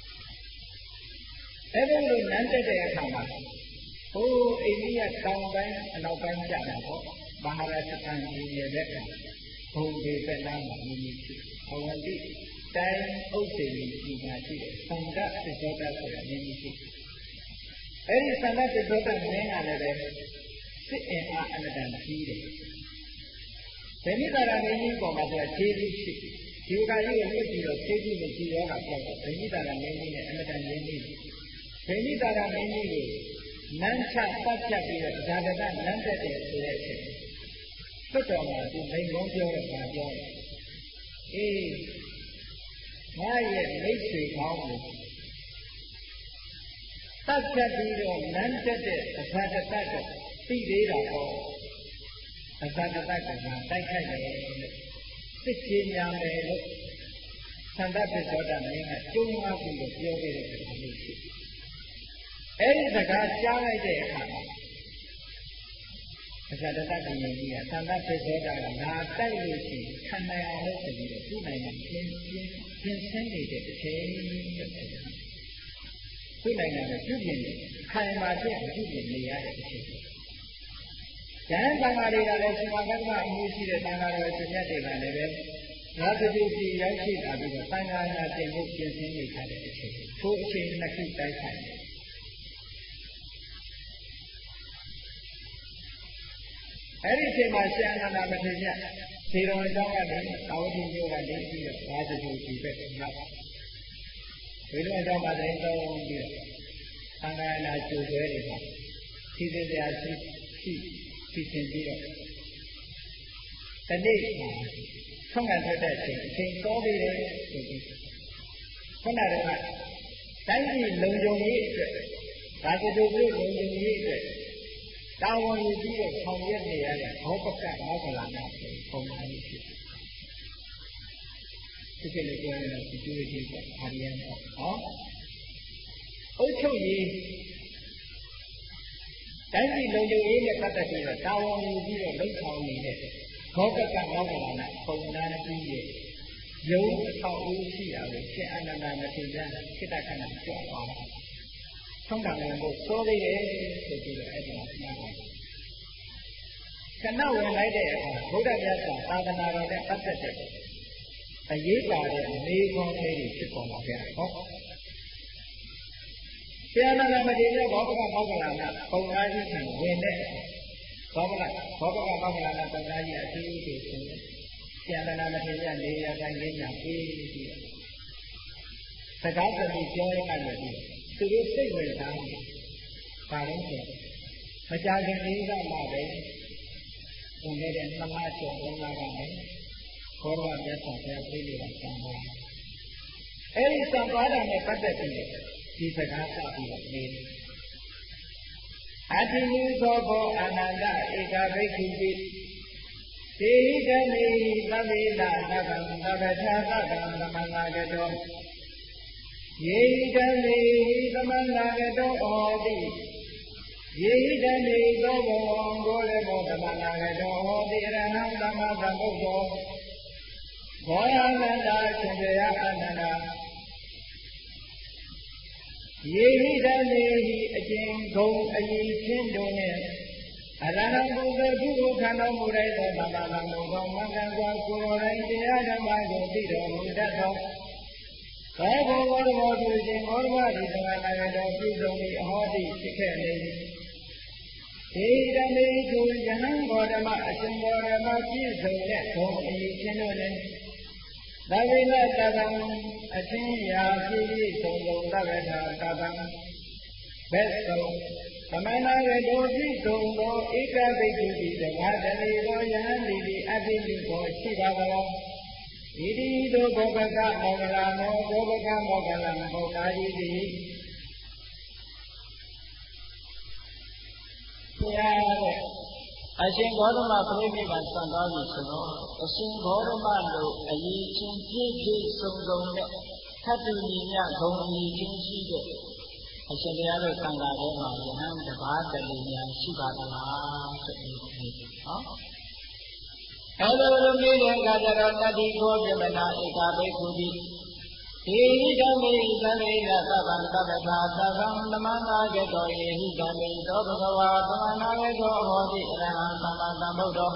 အဲ့ဒီလိုနန်းတက်တဲ့အခါမှာဟိုအိန္ဒိယတောင်ပိုင်းအနောက်ပိုင်းကျတာပေါ့မဟာရာရှန်ပြည်နယ်တဲ့ဘုံဒီပက်နာမှာမြည်ဖြစ်ဘဝတိတိုင်းဥစ္စေကြီးမှာရှိတဲ့သံဃာသစ္စာတဆိုတာမြည်ဖြစ်အဲ့ဒီသံဃာသစ္စာတမင်းကလည်းစစ်အင်အားအနတန်ကြီးတယ်ဗေမိတာရမင်းကြီးပေါ်မှာသူကခြေကြီးရှိဒီကကြီးကိုမြစ်ပြီးတော့ခြေကြီးကိုကြည်ရောတာပေါ့ဗေမိတာရမင်းကြီးနဲ့အနတန်ရင်းနေတယ်ဗေမိတာရမင်းကြီးကိုနန်းချပတ်ဖြတ်ပြီးတော့ဇာတကနန်းတက်တယ်ဆိုတဲ့အချိန်လွတ်တော်မှာသူမိန်ကုန်းပြောတော့ပြောတယ်အေးငါရဲ့မိတ်ဆွေကောင်းကိုပတ်ဖြတ်ပြီးတော့နန်းတက်တဲ့ဇာတကတော့သိသေးတာပေါ့ဇာတကကတိုက်ခိုက်တယ်စစ်ကြီးများမယ်လို့သန္တပစ္စောတမင်းကကျုံးအားပြီးတော့ပြောခဲ့တဲ့အခါမျိုးရှိအဲ့ဒီစကားကြားလိုက်တဲ့အခါမှာဇာတကပြည်ကြီးကသန္တပစ္စောတကငါတိုက်လို့ရှိရင်ခံနိုင်အောင်လို့ဆိုပြီးတော့သူ့နိုင်ငံပြင်ဆင်နေတဲ့အချိန်သူ့နိုင်ငံကိုပြုပြင်နေခိုင်မာတဲ့ပြုပြင်နေရတဲ့အချိန်ကျန်သံဃာတွေကလည်းရှင်မကတ္တအမှုရှိတဲ့သံဃာတော်ရှင်မြတ်တွေကလည်းပဲရာဇဂုပြည်ရောက်ရှိလာပြီးတော့သံဃာနာတင်ဖို့ပြင်ဆင်နေကြတဲ့အချိန်ထိုအချိန်နှစ်ခုတိုက်ဆိုင်တယ်အဲ့ဒီအချိန်မှာရှင်အနန္ဒမထေရဇေရဝံကျောင်းကနေသာဝတိမြို့ကနေပြီးတော့ရာဇဂုပြည်ဘက်ရောက်ဇေရဝံကျောင်းမှာတိုင်းတောင်းပြီးတော့သံဃာနာကျိုးဆွဲတွေမှာစီစဉ်စရာရှိစီစဉ်ပြီးတော့တနေ့ဆုံးခံထွက်တဲ့အချိန်တောပြီးတယ်ဆိုပြီးခုနကတိုင်းပြည်လုံခြုံရေးအတွက်ဒါကြိုပြုလုံခြုံရေးအတွက်တာဝန်ယူပြီးတော့ဆောင်ရွက်နေရတဲ့ဘောပကမောက္ခလာနာပုံမှန်ဖြစ်ဒီလိုပြောရင်ဒီလိုကြီးကအာရိယံပေါ့ဟောအုတ်ချုပ်ရေးတိုင်းပြည်လုံခြုံရေးနဲ့ပတ်သက်ပြီးတော့တာဝန်ယူပြီးတော့လှုပ်ဆောင်နေတဲ့ဘောပကမောက္ခလာနာပုံမှန်ကြီးရဲ့ရုံးအထောက်အဦရှိတာကိုရှင်အနန္ဒမထေရခိတ္တခဏကြွသွားတာဆုံးတာလည်းမို့စိုးသေးတယ်ဆိုပြီးတော့အဲ့ဒီမှာပြောတာခဏဝင်လိုက်တဲ့အခါဘုရားမြတ်စွာသာသနာတော်နဲ့ပတ်သက်တဲ့အရေးပါတဲ့နေခွန်လေးတွေဖြစ်ပေါ်လာကြတာဟောရှင်အနန္ဒမထေရဘောပကမောက္ခလာနာပုံသားကြီးကဝင်တဲ့ဘောပကမောက္ခလာနာပုံသားကြီးအသေးသေးဆိုရှင်အနန္ဒမထေရနေရာတိုင်းလေးညာပြီးပြီးတော့စကားသမီးပြောရတဲ့သူတို့စိတ်ဝင်စားတယ်။ဘာလို့ဆိုမကြခင်လေးကမှပဲဝင်နေတဲ့2 လကျော်3 လကပဲခေါ်တော့မြတ်စွာဘုရားပြည့်နေတာဆံပါ။အဲဒီဆံပါတာနဲ့ပတ်သက်ပြီးဒီစကားစပြီးတော့နေအတ္တိယသောဘောအနန္တဧကဘိက္ခုတိသေဟိကမေသဗ္ဗေနသဗ္ဗံသဗ္ဗထာသဗ္ဗံသမန္နာကတောယေတမေသမန္နာကတောဟောတိယေဟိတမေသောဘဝံဘောလေဘောဓမ္မနာဂတောဟောတိအရဟံသမ္မာသမ္ဗုဒ္ဓောဘောရမန္တာရှင်ဘုရားအနန္တယေဟိတမေဟိအကျဉ်ဂုံအည်ချင်းတို့နှင့်အရဟံဘုရားပြုကိုခံတော်မူတဲ့သောသမ္မာသမ္ဗုဒ္ဓောမင်္ဂန်စွာကိုယ်တော်တိုင်းတရားဓမ္မကိုသိတော်မူတတ်သောသောဘဝဘောသူရှင်ဘောဓမတိသမဏဂတောပြုဆုံးပြီးအဟောတိဖြစ်ခဲ့လေဧတမေသူယဟံဘောဓမအရှင်ဘောဓမပြည့်စုံတဲ့ဂုံအည်ချင်းတို့နှင့်သဗ္ဗေနတတံအချင်းရာပြည့်ပြည့်စုံစုံသဗ္ဗထာတတံဘက်ဆုံးသမဏဂတောပြည့်စုံသောဧကဘိက္ခုတိတဘာတလေသောယဟန်တိတိအတ္တိတိကိုရှိပါကလားဣတိသောဘောဂကမောဂလာမောဘောဂကမောဂလံဘောဓာတိတိဘုရားတဲ့အရှင်ဂေါတမပရိနိဗ္ဗာန်စံသွားပြီဆိုတော့အရှင်ဂေါတမတို့အရေးချင်းပြည့်ပြည့်စုံစုံနဲ့ထပ်တူညီမျှဂုဏ်အရေးချင်းရှိတဲ့အရှင်တရားတို့သံဃာထဲမှာယဟန်တပါးတလေများရှိပါသလားဆိုပြီးနော်အဲ့လိုလိုမေးတဲ့အခါကျတော့တတိခောပြမနာဧကဘိက္ခုတိဧဟိတမေသဗ္ဗေနသဗ္ဗံသဗ္ဗထာသဗ္ဗံသမန္နာဂတောဧဟိတမေသောဘဂဝါသမန္နာဂတောဟောတိအရဟံသမ္မာသမ္ဗုဒ္ဓော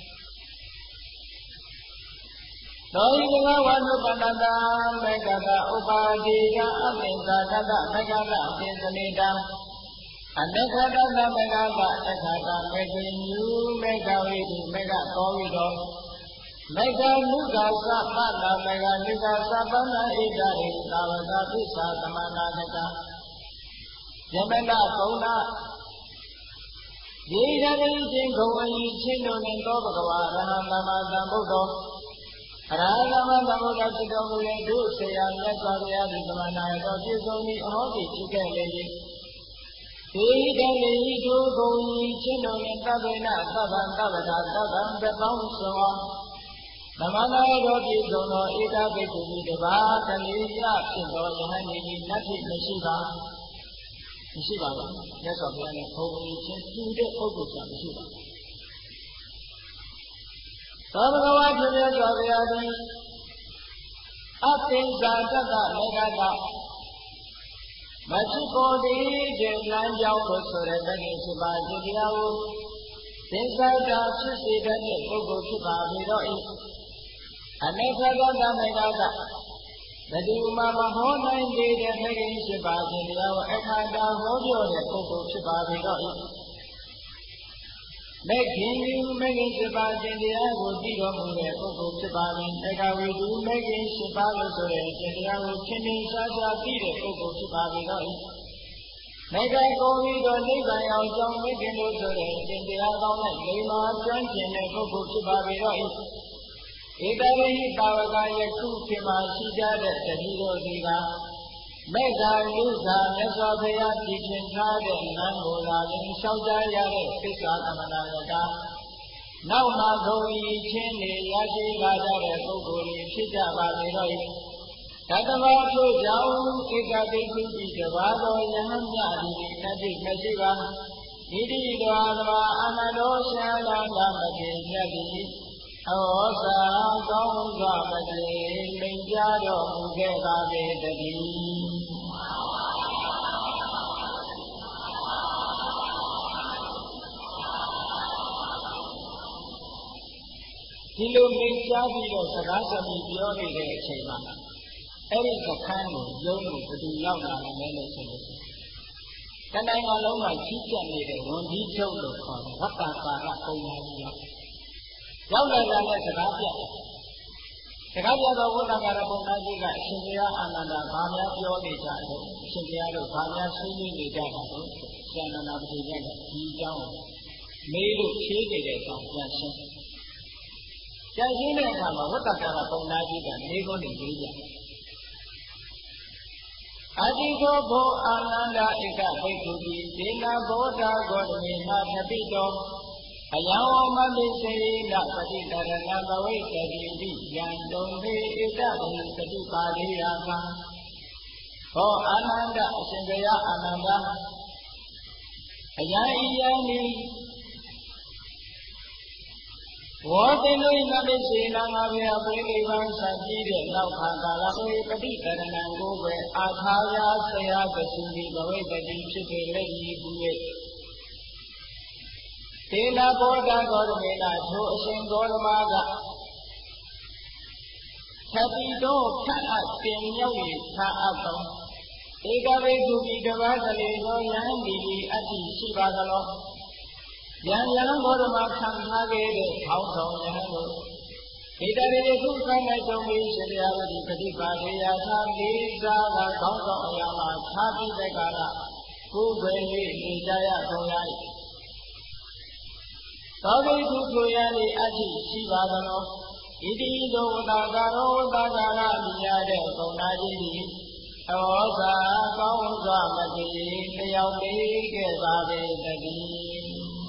သောဟိဘဂဝါနုပန္နတံမေကတဥပါတိယအပင်သာကတမေကတအပင်စနိတံအနခတတမေကတအခါတမေကိညုမေကဝိတိမေကသောဝိတောမေဃနုဂါသပတမေဃနုဂါသပန္နဣဒရိသာဝကပိစ္ဆာသမနာကတယမနကုဏယေရတိချင်းဂုံအည်ချင်းတို့နှင့်သောဘဂဝါရဟံသမ္မာသမ္ဗုဒ္ဓောအရဟံသမ္မာသမ္ဗုဒ္ဓဖြစ်တော်မူတဲ့ဒုဆရာမြတ်စွာဘုရားသည်သမနာတော်ပြည့်စုံသည့်အဟောတိဖြစ်ခဲ့လေ၏ဧဟိတမေဤသူဂုံအည်ချင်းတို့နှင့်သဗ္ဗေနသဗ္ဗံသဗ္ဗထာသဗ္ဗံဘပေါင်းစွာသမန္နာတော်ပြည့်စုံသောဧကဘိက္ခုတိတပါးတလေရဖြစ်သောယဟန်ဒီနတ်ဖြစ်မရှိပါဘူးမြတ်စွာဘုရားနဲ့ဘုံကြီးချင်းတူတဲ့ပုဂ္ဂိုလ်ဆိုတာမရှိပါဘူးသောဘဂဝါဖြစ်မြတ်စွာဘုရားသည်အပိစ္ဆာတတမေဃကမဖြစ်ပေါ်သေးတဲ့လမ်းကြောင်းလို့ဆိုတဲ့တက္ကိရှိပါဒီတရားကိုသင်္သာတာဖြစ်စေတတ်တဲ့ပုဂ္ဂိုလ်ဖြစ်ပါပြီတော့၏အနိစ္စကတမေဃကဘယ်သူမှမဟောနိုင်သေးတဲ့တက္ကိရှိပါဒီတရားကိုအခါတာဟောပြောတဲ့ပုဂ္ဂိုလ်ဖြစ်ပါပြီတော့၏မေခင်ယူမေခင်ရှိပါခြင်းတရားကိုသိတော်မူတဲ့ပုဂ္ဂိုလ်ဖြစ်ပါပြီ။ဧကဝိတုမေခင်ရှိပါလို့ဆိုတဲ့ခြင်းတရားကိုထင်ထင်ရှားရှားသိတဲ့ပုဂ္ဂိုလ်ဖြစ်ပါပြီတော့။မေကကိုဝိတော်နိဗ္ဗာန်အောင်ကြောင်းမေခင်လို့ဆိုတဲ့ခြင်းတရားကောင်းနဲ့လိမ္မာကျွမ်းကျင်တဲ့ပုဂ္ဂိုလ်ဖြစ်ပါပြီတော့။ဧတဝိဟိတာဝကယခုဖြစ်မှရှိကြတဲ့တတိတော်ဒီကမေဃလူသာမြတ်စွာဘုရားတည်ခြင်းထားတဲ့လမ်းကိုလာရင်လျှောက်ကြရတဲ့ပိစ္ဆာသမဏယကနောက်မှာဂုံဤချင်းနေရရှိလာကြတဲ့ပုဂ္ဂိုလ်တွေဖြစ်ကြပါလေတော့တတဝါတို့ကြောင့်ဧကဘိက္ခုတိတပါးသောယဟန်မြတ်ဒီတတိမရှိပါဣတိတော်သမာအနန္တောရှန္ဒာမတိမြတ်တိဩဇာကောင်းစွာမတိမိန်ကြတော်မူခဲ့ပါပေတည်းဒီလိုမိတ်ကြားပြီးတော့စကားစမြည်ပြောနေတဲ့အချိန်မှာအဲ့ဒီစခန်းကိုရုံးလို့ဘယ်သူရောက်လာလဲလို့ဆိုလို့တနိုင်ငံလုံးမှာကြီးကြပ်နေတဲ့ဝန်ကြီးချုပ်လို့ခေါ်တဲ့ဝတ္တကာရပုံနာကြီးရောက်လာတဲ့စကားပြစကားပြတော့ဝတ္တကာရပုံနာကြီးကအရှင်ဘုရားအာနန္ဒာဘာများပြောနေကြတယ်အရှင်ဘုရားတို့ဘာများဆွေးနွေးနေကြတာလဲဆရာနန္ဒာပတိကဒီအကြောင်းမေးလို့ဖြေးနေတဲ့အကြောင်းပြန်ရှင်းကြည့်ရင်းတဲ့အခါမှာဝတ္တကာရပုံနာကြီးကမေးခွန်းတွေရေးကြအတိသောဘောအာနန္ဒာဧကဘိက္ခုတိဒေနာဘောဓာဂေါတမေနာသပိတောအယံဝမမိစေနပတိတရဏဘဝိတတိတိယံတုံမေဧတဝိသတိပါရိယာကဘောအာနန္ဒအရှင်ဘုရားအာနန္ဒအယံဤယံဤဝေါတိနုနမိတ်စေနာငါဗျာပရိနိဗ္ဗာန်စကြည့်တဲ့နောက်ခါကာလဝေပฏิတရဏံကိုပဲအာထာယဆရာပစုတိဘဝိတ္တိဖြစ်ပေလက်ဤကူ၍ဒေနာဘောဓဂေါရမေနထိုအရှင်ဂေါရမကသတိတော်ခတ်အပ်တင်မြောက်၍ထားအပ်သောဧကဝေသူပိတဝါကလေးသောယံဒီအတ္တိရှိပါသလောယံယံဘောဓမခံထားခဲ့တဲ့ခေါင်းဆောင်ယံတို့ဣတရေခုခံတဲ့ကြုံပြီးရှင်ရဝတိပฏิပါဒေယသာလေးစားကခေါင်းဆောင်အရာမှာခြားပြီးတဲ့ကာလကိုယ်ပဲ၍နေကြရကုန်ရ၏သောဘိက္ခုထိုယံဤအတ္တိရှိပါသလောဣတိသောဝတ္တကာရောဝတ္တကာရမြင်ရတဲ့ပုံနာကြီးသည်ဩဇာကောင်းစွာမတိလျောက်ပေးခဲ့ပါပေတည်း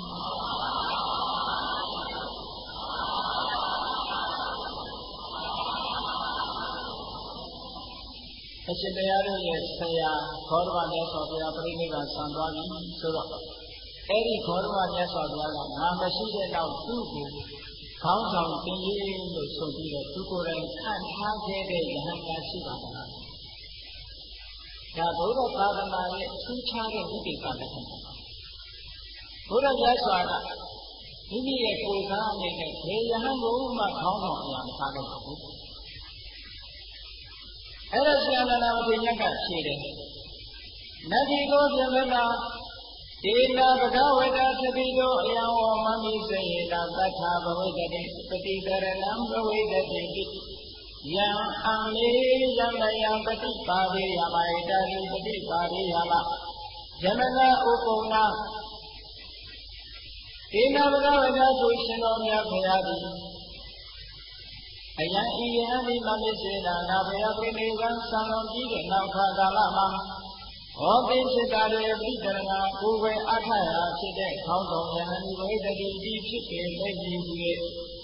အရှင်တရားတို့ရဲ့ဆရာဂေါရမမြတ်စွာဘုရားပြိဋိဘံဆံသွားပြီဆိုတော့အဲ့ဒီဂေါရမမြတ်စွာဘုရားကငါမရှိတဲ့နောက်သူ့ကိုခေါင်းဆောင်တင်ရေးလို့ဆိုပြီးတော့သူကိုယ်တိုင်ခံထားခဲ့တဲ့ယဟန်များရှိပါလားဒါဘုရားသာသနာရဲ့ထူးခြားတဲ့ဥပိ္ပခလက္ခဏာဘုရားမြတ်စွာကမိမိရဲ့ကိုယ်စားအနေနဲ့ဘယ်ယဟန်ကိုမှခေါင်းဆောင်အရာမထားခဲ့ပါဘူးအဲ့ဒါဆရာနာမထေရကဖြေတယ်နတ္တိကိုပြမနာဒေနာဘဂဝေဒသတိတို့အယံဝမမိစေယတာတထဘဝိတ္တိပတိတရဏံဘဝိတ္တိယံအံမေယံမယံပฏิပါရိယမဣတရိပฏิပါရိယမယမနာဥပုံနာဒေနာဘဂဝေဒဆိုရှင်တော်မြတ်ဘုရားသည်အယံဤယံဒီမမေစေနာနာဘယပိနိဗ္ဗာန်ဆံတော်ကြီးတဲ့နောက်ခါကာလမှာဟောပိစိတာတွေပြိတရဏကိုယ်ပဲအထရာဖြစ်တဲ့ခေါင်းဆောင်ယဟန်ဒီဝိတ္တိဒီဖြစ်ပေလက်ကြီးဟူ၍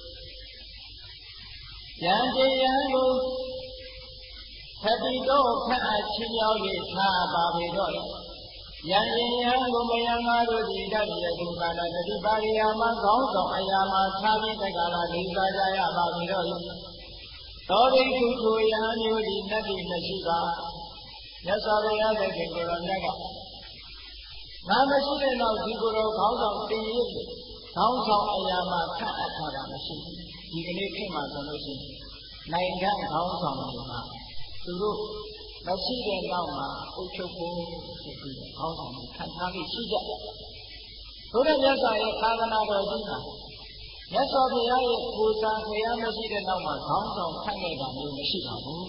ယံတေယံကိုသတိတော်ခန့်အပ်ချင်းရောက်၍ထားပါပေတော့လေယံယံကိုမယံငါတို့ဒီတတ်ရဲ့ဒီပါဏတတိပါရိယာမှာခေါင်းဆောင်အရာမှာထားပြီးတက္ကလာလေးစားကြရပါပြီတော့သောဘိက္ခုထိုယံမျိုးဒီနတ္တိမရှိပါမြတ်စွာဘုရားသခင်ကိုယ်တော်မြတ်ကငါမရှိတဲ့နောက်ဒီကိုယ်တော်ခေါင်းဆောင်တင်ရည်ခေါင်းဆောင်အရာမှာခန့်အပ်ထားတာမရှိဘူးဒီကနေ့ခေတ်မှာဆိုလို့ရှိရင်နိုင်ငံခေါင်းဆောင်တွေမှာသူတို့မရှိတဲ့နောက်မှာအုပ်ချုပ်ဖို့ဆိုပြီးခေါင်းဆောင်တွေခန့်ထားပြီးရှိကြဘုရားမြတ်စွာရဲ့သာသနာတော်ကြီးမှာမြတ်စွာဘုရားရဲ့ကိုယ်စားဘုရားမရှိတဲ့နောက်မှာခေါင်းဆောင်ခန့်ခဲ့တာမျိုးမရှိပါဘူး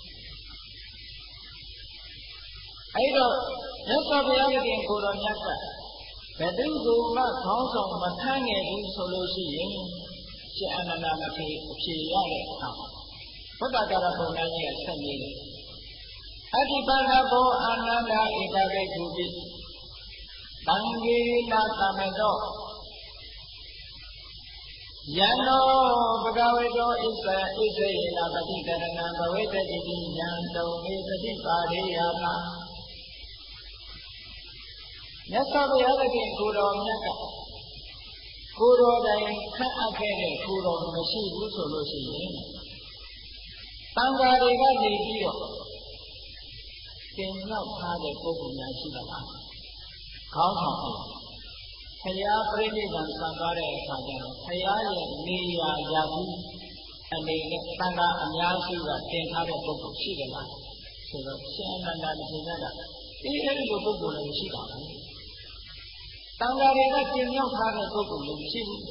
အဲ့တော့မြတ်စွာဘုရားရဲ့ကိုယ်တော်မြတ်ကဘယ်သူကိုမှခေါင်းဆောင်မခန့်ခဲ့ဘူးဆိုလို့ရှိရင်ရှင်အနန္ဒမထေရအဖြေရတဲ့အခါဘုဒ္ဓကာရပုံနာကြီးကဆက်နေတယ်အတ္တိပန္နဘောအာနန္ဒဧကဝေခုပိတံဂေနသမတောယံနောဘဂဝေတောဣစ္ဆေယနာပတိတရဏံဘဝေတတိတိယံတုံမေပฏิပါရိယတာမြတ်စွာဘုရားသခင်ကိုယ်တော်မြတ်ကကိုယ်တော်တိုင်ခန့်အပ်ခဲ့တဲ့ကိုယ်တော်မရှိဘူးဆိုလို့ရှိရင်တန်ဃာတွေကနေပြီးတော့တင်ရောက်ထားတဲ့ပုဂ္ဂိုလ်များရှိတာလားခေါင်းဆောင်တယ်ဘုရားပြိဋိဘံဆံသွားတဲ့အခါကျတော့ဘုရားရဲ့နေရာရာဘူးအနေနဲ့တန်ဃာအများစုကတင်ထားတဲ့ပုဂ္ဂိုလ်ရှိကြလားဆိုတော့ရှင်အနန္ဒမထေရကအဲ့ဒီလိုပုဂ္ဂိုလ်လည်းရှိတာပဲတန်ဃာတွေကတင်ရောက်ထားတဲ့ပုဂ္ဂိုလ်လည်းရှိဘူး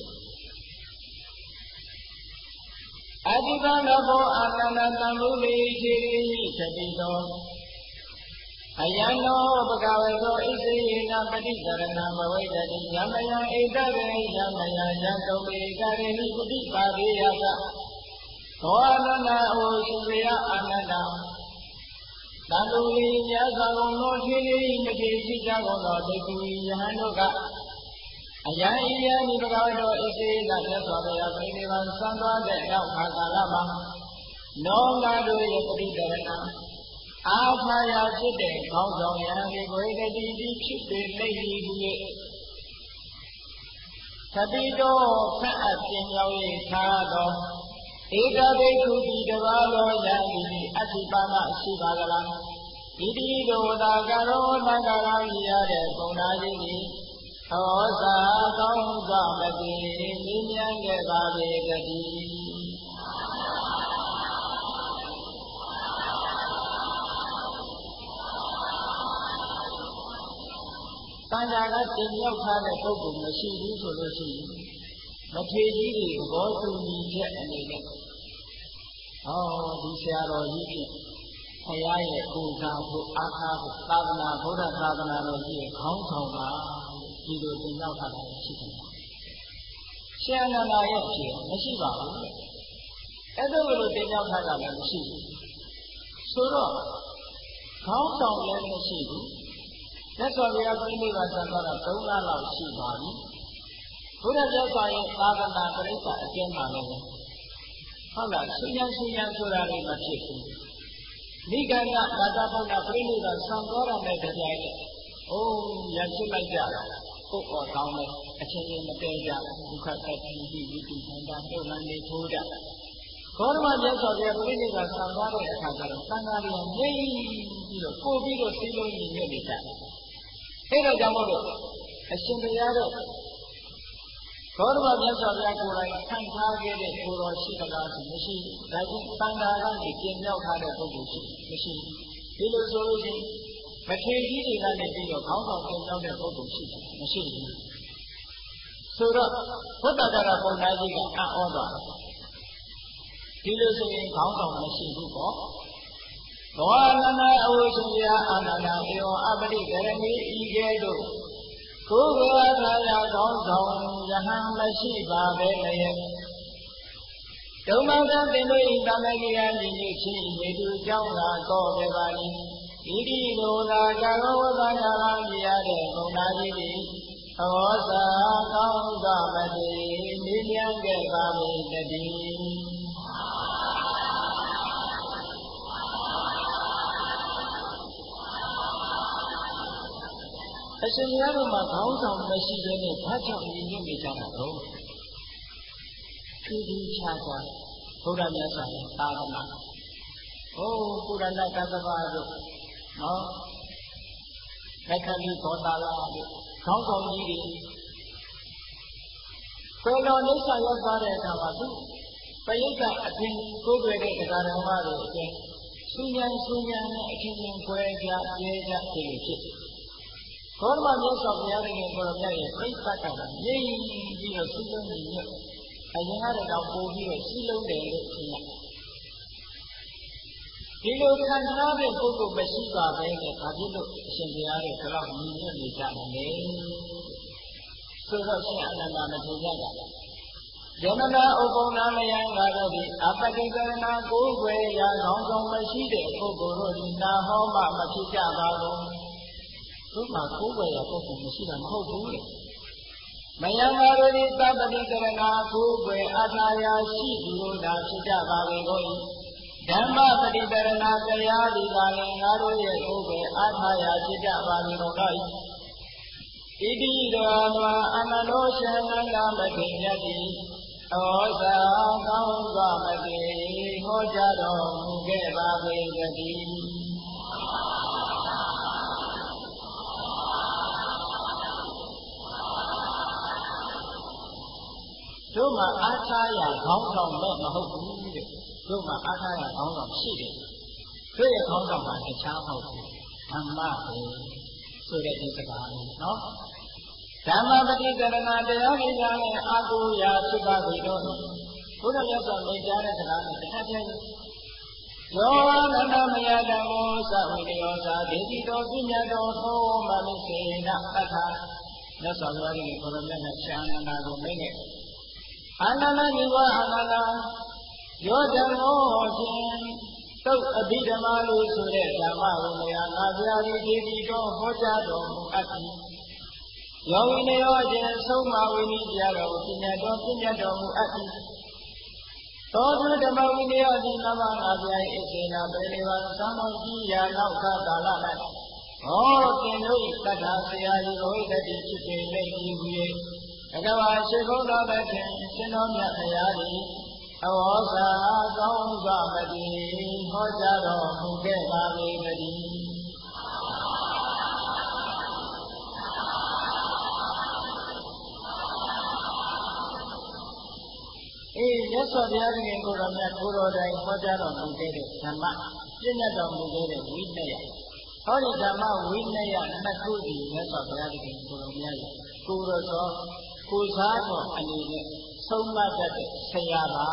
အတ္တိပန္နဘောအာနန္ဒတံမုလေခေရိသတိတော်အယံနောဘဂဝေသောဣစေယနာပฏิကရဏံဘဝိတတိယမယံဣတရေယမယံယံတုံမေကရေဟိပฏิပါရိယကသောအနန္ဒအဝရှိစေယအာနန္ဒတန်လူလီမြတ်စွာဘုရားထေရီမထေရှိကြကုန်သောဒိက္ခုယဟန်တို့ကအယံဤယံဒီဘဂဝေသောဣစေယနာမြတ်စွာဘုရားပြိဋိဘံဆံသွားတဲ့နောက်ခါကာလမှာနောငါတို့ရဲ့ပฏิကရဏအာထာယဖြစ်တဲ့ခေါင်းဆောင်ယဟန်ဒီဝိတတိတိဖြစ်ပေလက်ဤဟူ၍သတိတော်ခန့်အပ်တင်မြောက်ရေးထားသောဧကဘိက္ခုတိတပါးသောယံဤအတ္တိပါမရှိပါကလားဣတိတောသာကရောသံဃာရရတဲ့ပုံနာကြီးသည်ဟောစာကောင်းစွာမသိမြင်မြန်ခဲ့ပါပေတည်းတန်ခါကတင်မြောက်ထားတဲ့ပုဂ္ဂိုလ်မရှိဘူးဆိုလို့ရှိရင်မထေကြီးတွေဘောတူညီချက်အနေနဲ့ဒီဆရာတော်ကြီးဖြင့်ဘုရားရဲ့ကိုယ်စားဖို့အားထားဖို့သာသနာဗုဒ္ဓသာသနာတော်ကြီးရဲ့ခေါင်းဆောင်ပါဒီလိုတင်မြောက်ထားတာရှိတယ်။ရှင်အနန္ဒာရဲ့အဖြစ်မရှိပါဘူး။အဲ့ဒါလိုတင်မြောက်ထားတာလည်းမရှိဘူး။ဆိုတော့ခေါင်းဆောင်လည်းမရှိဘူး။မြတ်စွာဘုရားပြိဋိဘံသံဃာတော်3လလောက်ရှိပါပြီ။ဘုရားမြတ်စွာရဲ့သာသနာပရိသတ်အကျဉ်းမှာလည်းဟုတ်လားဆူညံဆိုတာလည်းမဖြစ်ဘူး။နိဂန္ဓဘာသာဘုရားပြိဋိဘံသံဃာတော်နဲ့တရားရဲ့ရန်ဖြစ်လိုက်ကြတာပုဂ္ဂိုလ်ကောင်းတယ်အချင်းချင်းမတည့်ကြဒုက္ခတက်ပြီးဝိတုသန္တာနှုတ်လန်းနေထိုးကြဘောဓမမြတ်စွာဘုရားပြိဋိဘံသံဃာတော်ရဲ့အခါကျတော့သံဃာတော်ငြိမ့်ပြီးတော့ပို့ပြီးတော့စီလုံးညီညွတ်နေကြတယ်အဲ့ဒါကြောင့်မို့လို့အရှင်ဘုရားတို့ဘောဓမမြတ်စွာဘုရားကိုယ်တိုင်ခံထားခဲ့တဲ့ကိုယ်တော်ရှိသလားဆိုမရှိဒါကြောင့်သံဃာကနေပြင်မြောက်ထားတဲ့ပုဂ္ဂိုလ်ရှိမရှိဒီလိုဆိုလို့ရှိရင်မထေရကြီးတွေကနေပြီးတော့ခေါင်းဆောင်ပြင်မြောက်တဲ့ပုဂ္ဂိုလ်ရှိတယ်မရှိဘူးဆိုတော့ဘုဒ္ဓဂါရပုံနာကြီးကအံ့ဩသွားဒီလိုဆိုရင်ခေါင်းဆောင်မရှိဘူးပေါ့ဘောအနန္ဒအဝိရှင်ယအာနန္ဒဧဝံအပရိကရဏီဤကဲ့သို့ကိုယ်ကိုယ်သာယာကောင်းဆောင်ယဟန်မရှိပါပဲလေဒုမန္တသင်တို့ဤတမဂိယညီညွတ်ခြင်းဤသူကြောင့်သာကောပဲပါလိဣတိလိုသာကရောဝသံဃာမြည်ရတဲ့ဘုံနာကြီးသည်သဘောစာကောင်းစွာမသိမြည်မြန်ခဲ့ပါပေတည်းအရှင်ဘုရားတို့မှာခေါင်းဆောင်မရှိတဲ့နဲ့ဘာကြောင့်ညီညွတ်နေကြတာတော့ထူးထူးခြားခြားဘုရားမြတ်စွာဘုရားသာသနာပုရဏကသဗ္ဗတို့နော်လက်ခံပြီးဘောတာလာတို့ခေါင်းဆောင်ကြီးတွေဘယ်လိုအိဋ္ဌာရောက်သွားတဲ့အခါမှာသူပရိစ္ဆအပြင်ကိုယ်ွယ်တဲ့တရားတော်မှာတွေအပြင်စူးညံနဲ့အချင်းချင်းခွဲကြပြဲကြဖြစ်လို့ဖြစ်ဘောဓမမြတ်စွာဘုရားရဲ့ကိုယ်တော်မြတ်ရဲ့ပြိဿကကငြိမ့်ပြီးတော့စည်းလုံးညီညွတ်အရင်ကတော့ပို့ပြီးတော့စည်းလုံးတယ်လို့ထင်ရတယ်ဒီလိုခံထားတဲ့ပုဂ္ဂိုလ်မရှိပါပဲနဲ့ဘာဖြစ်လို့အရှင်ဘုရားရဲ့ဘလောက်ညီညွတ်နေကြတယ်လဲဆိုတော့ရှင်အနန္ဒမထေရကယမနာဥပုံနာမယံကတော့ဒီအပတိကရဏကိုယ်ွယ်ရာကောင်းဆောင်မရှိတဲ့ပုဂ္ဂိုလ်တို့ဒီနာဟောမှမဖြစ်ကြပါဘူးသူ့မှာကိုယ်ွယ်ရာပုဂ္ဂိုလ်မရှိတာမဟုတ်ဘူးလေမယံဃာတို့ဒီသပတိကရဏကိုယ်ွယ်အထာယာရှိသူတို့သာဖြစ်ကြပါပေကုန်၏ဓမ္မပฏิပရဏတရားဒီကလည်းငါတို့ရဲ့ကိုယ်ပဲအားထားရာဖြစ်ကြပါလိမ့်တော်၏ဣတိတော်မှာအနန္တောရှင်နန္ဒမထေရသည်ဩဇာကောင်းစွာမသိဟောကြားတော်မူခဲ့ပါပေတည်းတို့မှာအားထားရာခေါင်းဆောင်မဲ့မဟုတ်ဘူးတဲ့တို့မှာအားထားရာခေါင်းဆောင်ရှိတယ်တို့ရဲ့ခေါင်းဆောင်မှာတခြားမဟုတ်ဘူးဓမ္မပဲဆိုတဲ့ဒီစကားလေးနော်ဓမ္မပฏิကရဏတရားကြီးကလည်းအာကိုရာဖြစ်ပါပြီတော့ဘုရားမြတ်စွာဘုရားကြားတဲ့စကားနဲ့တစ်ခါတည်းယောနန္ဒမယဓမ္မောသဝိတယောသာဒေတိတော်ပြညတ်တော်သောမမိစေနအထာမြတ်စွာဘုရားရဲ့ဘုရားမြတ်နဲ့ရှာနန္ဒာကိုမိတ်နဲ့အာနန္ဒနိဝအာနန္ဒာယောဓမ္မောခြင်းသုတ်အဘိဓမ္မာလို့ဆိုတဲ့ဓမ္မကိုမယားငါပြားဒီဒီတော်ဟောကြားတော်မူအပ်သည်ယောဝိနယောခြင်းဆုံးမဝိနည်းပြတော်ပြညတ်တော်မူအပ်သည်သောသူဓမ္မဝိနယောခြင်းသမငါပြား၏အစေနာပေလေပါသံတော်ကြီးရာနောက်ခါကာလ၌ဟောသင်တို့၏တထာဆရာကြီးဘဝိတ္တိဖြစ်ပေလိမ့်မည်ဟူ၍ဘဂဝါရှိခိုးတော်တဲ့ရှင်တော်မြတ်တရားသည်အဝေါစာကောင်းစွာမတည်ဟောကြားတော်မူခဲ့ပါလေတည်းမြတ်စွာဘုရားရှင်ကိုယ်တော်မြတ်ကိုယ်တော်တိုင်ဟောကြားတော်မူခဲ့တဲ့ဓမ္မပြည့်ညတ်တော်မူခဲ့တဲ့ဝိနည်းဟောဒီဓမ္မဝိနည်းနှစ်ခုဒီမြတ်စွာဘုရားရှင်ကိုယ်တော်မြတ်ရဲ့ကိုယ်တော်သောကိုယ်စားတော်အနေနဲ့ဆုံးမတတ်တဲ့ဆရာပါ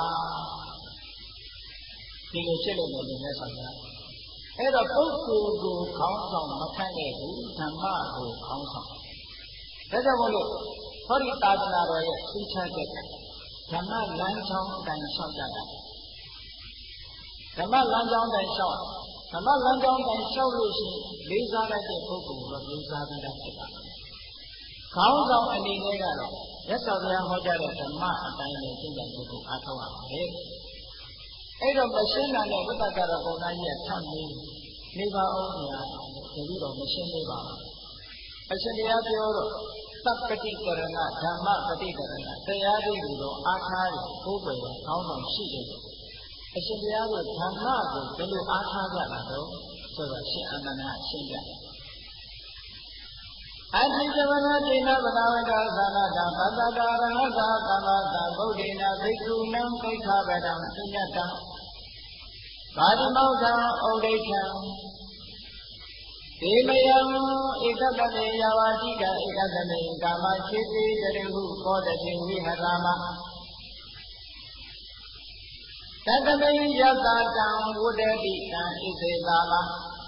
ဒီလိုဖြစ်လို့လည်းမြတ်စွာဘုရားအဲ့တော့ပုဂ္ဂိုလ်ကိုခေါင်းဆောင်မခံခဲ့ဘူးဓမ္မကိုခေါင်းဆောင်ဒါကြောင့်မို့လို့ဟောဒီသာသနာတော်ရဲ့ထူးခြားချက်ကဓမ္မလမ်းကြောင်းအတိုင်းလျှောက်ကြတာဓမ္မလမ်းကြောင်းတိုင်းလျှောက်ဓမ္မလမ်းကြောင်းတိုင်းလျှောက်လို့ရှိရင်လေးစားလိုက်တဲ့ပုဂ္ဂိုလ်ကလေးစားပြီးသားဖြစ်ပါတယ်ခေါင်းဆောင်အနေနဲ့ကတော့မြတ်စွာဘုရားဟောကြားတဲ့ဓမ္မအတိုင်းနဲ့ကျင့်ကြံဖို့ကိုအားထုတ်ရပါတယ်အဲ့တော့မရှင်းတာနဲ့ဝိတ္တကာရဘုံသားကြီးကထပ်ပြီးနေပါအောင်ညာဒီလိုတော့မရှင်းသေးပါဘူးအရှင်တရားပြောတော့သဗ္ဗတိကရဏဓမ္မပฏิကရဏတရားတွေကိုတော့အားထားတယ်ကိုယ်ပဲခေါင်းဆောင်ရှိတယ်အရှင်တရားကဓမ္မကိုဘယ်လိုအားထားကြတာတော့ဆိုတော့ရှင်အနန္ဒာရှင်းပြတယ်အတိဇဝနာဒိနာဘဂဝတောသနာတာပတ္တတာရဟတာသမ္မာသမ္ဗုဒ္ဓေနဘိက္ခုနံဘိက္ခဗတံသိညတံပါတိမောက္ခံဩဒိဋ္ဌံဒေမယံဧကတမေယဝတိကဧကတမေကာမချိတိတရဟုခောတတိဝိဟရမတတမေယတတံဝုဒတိတံဣစေတာမ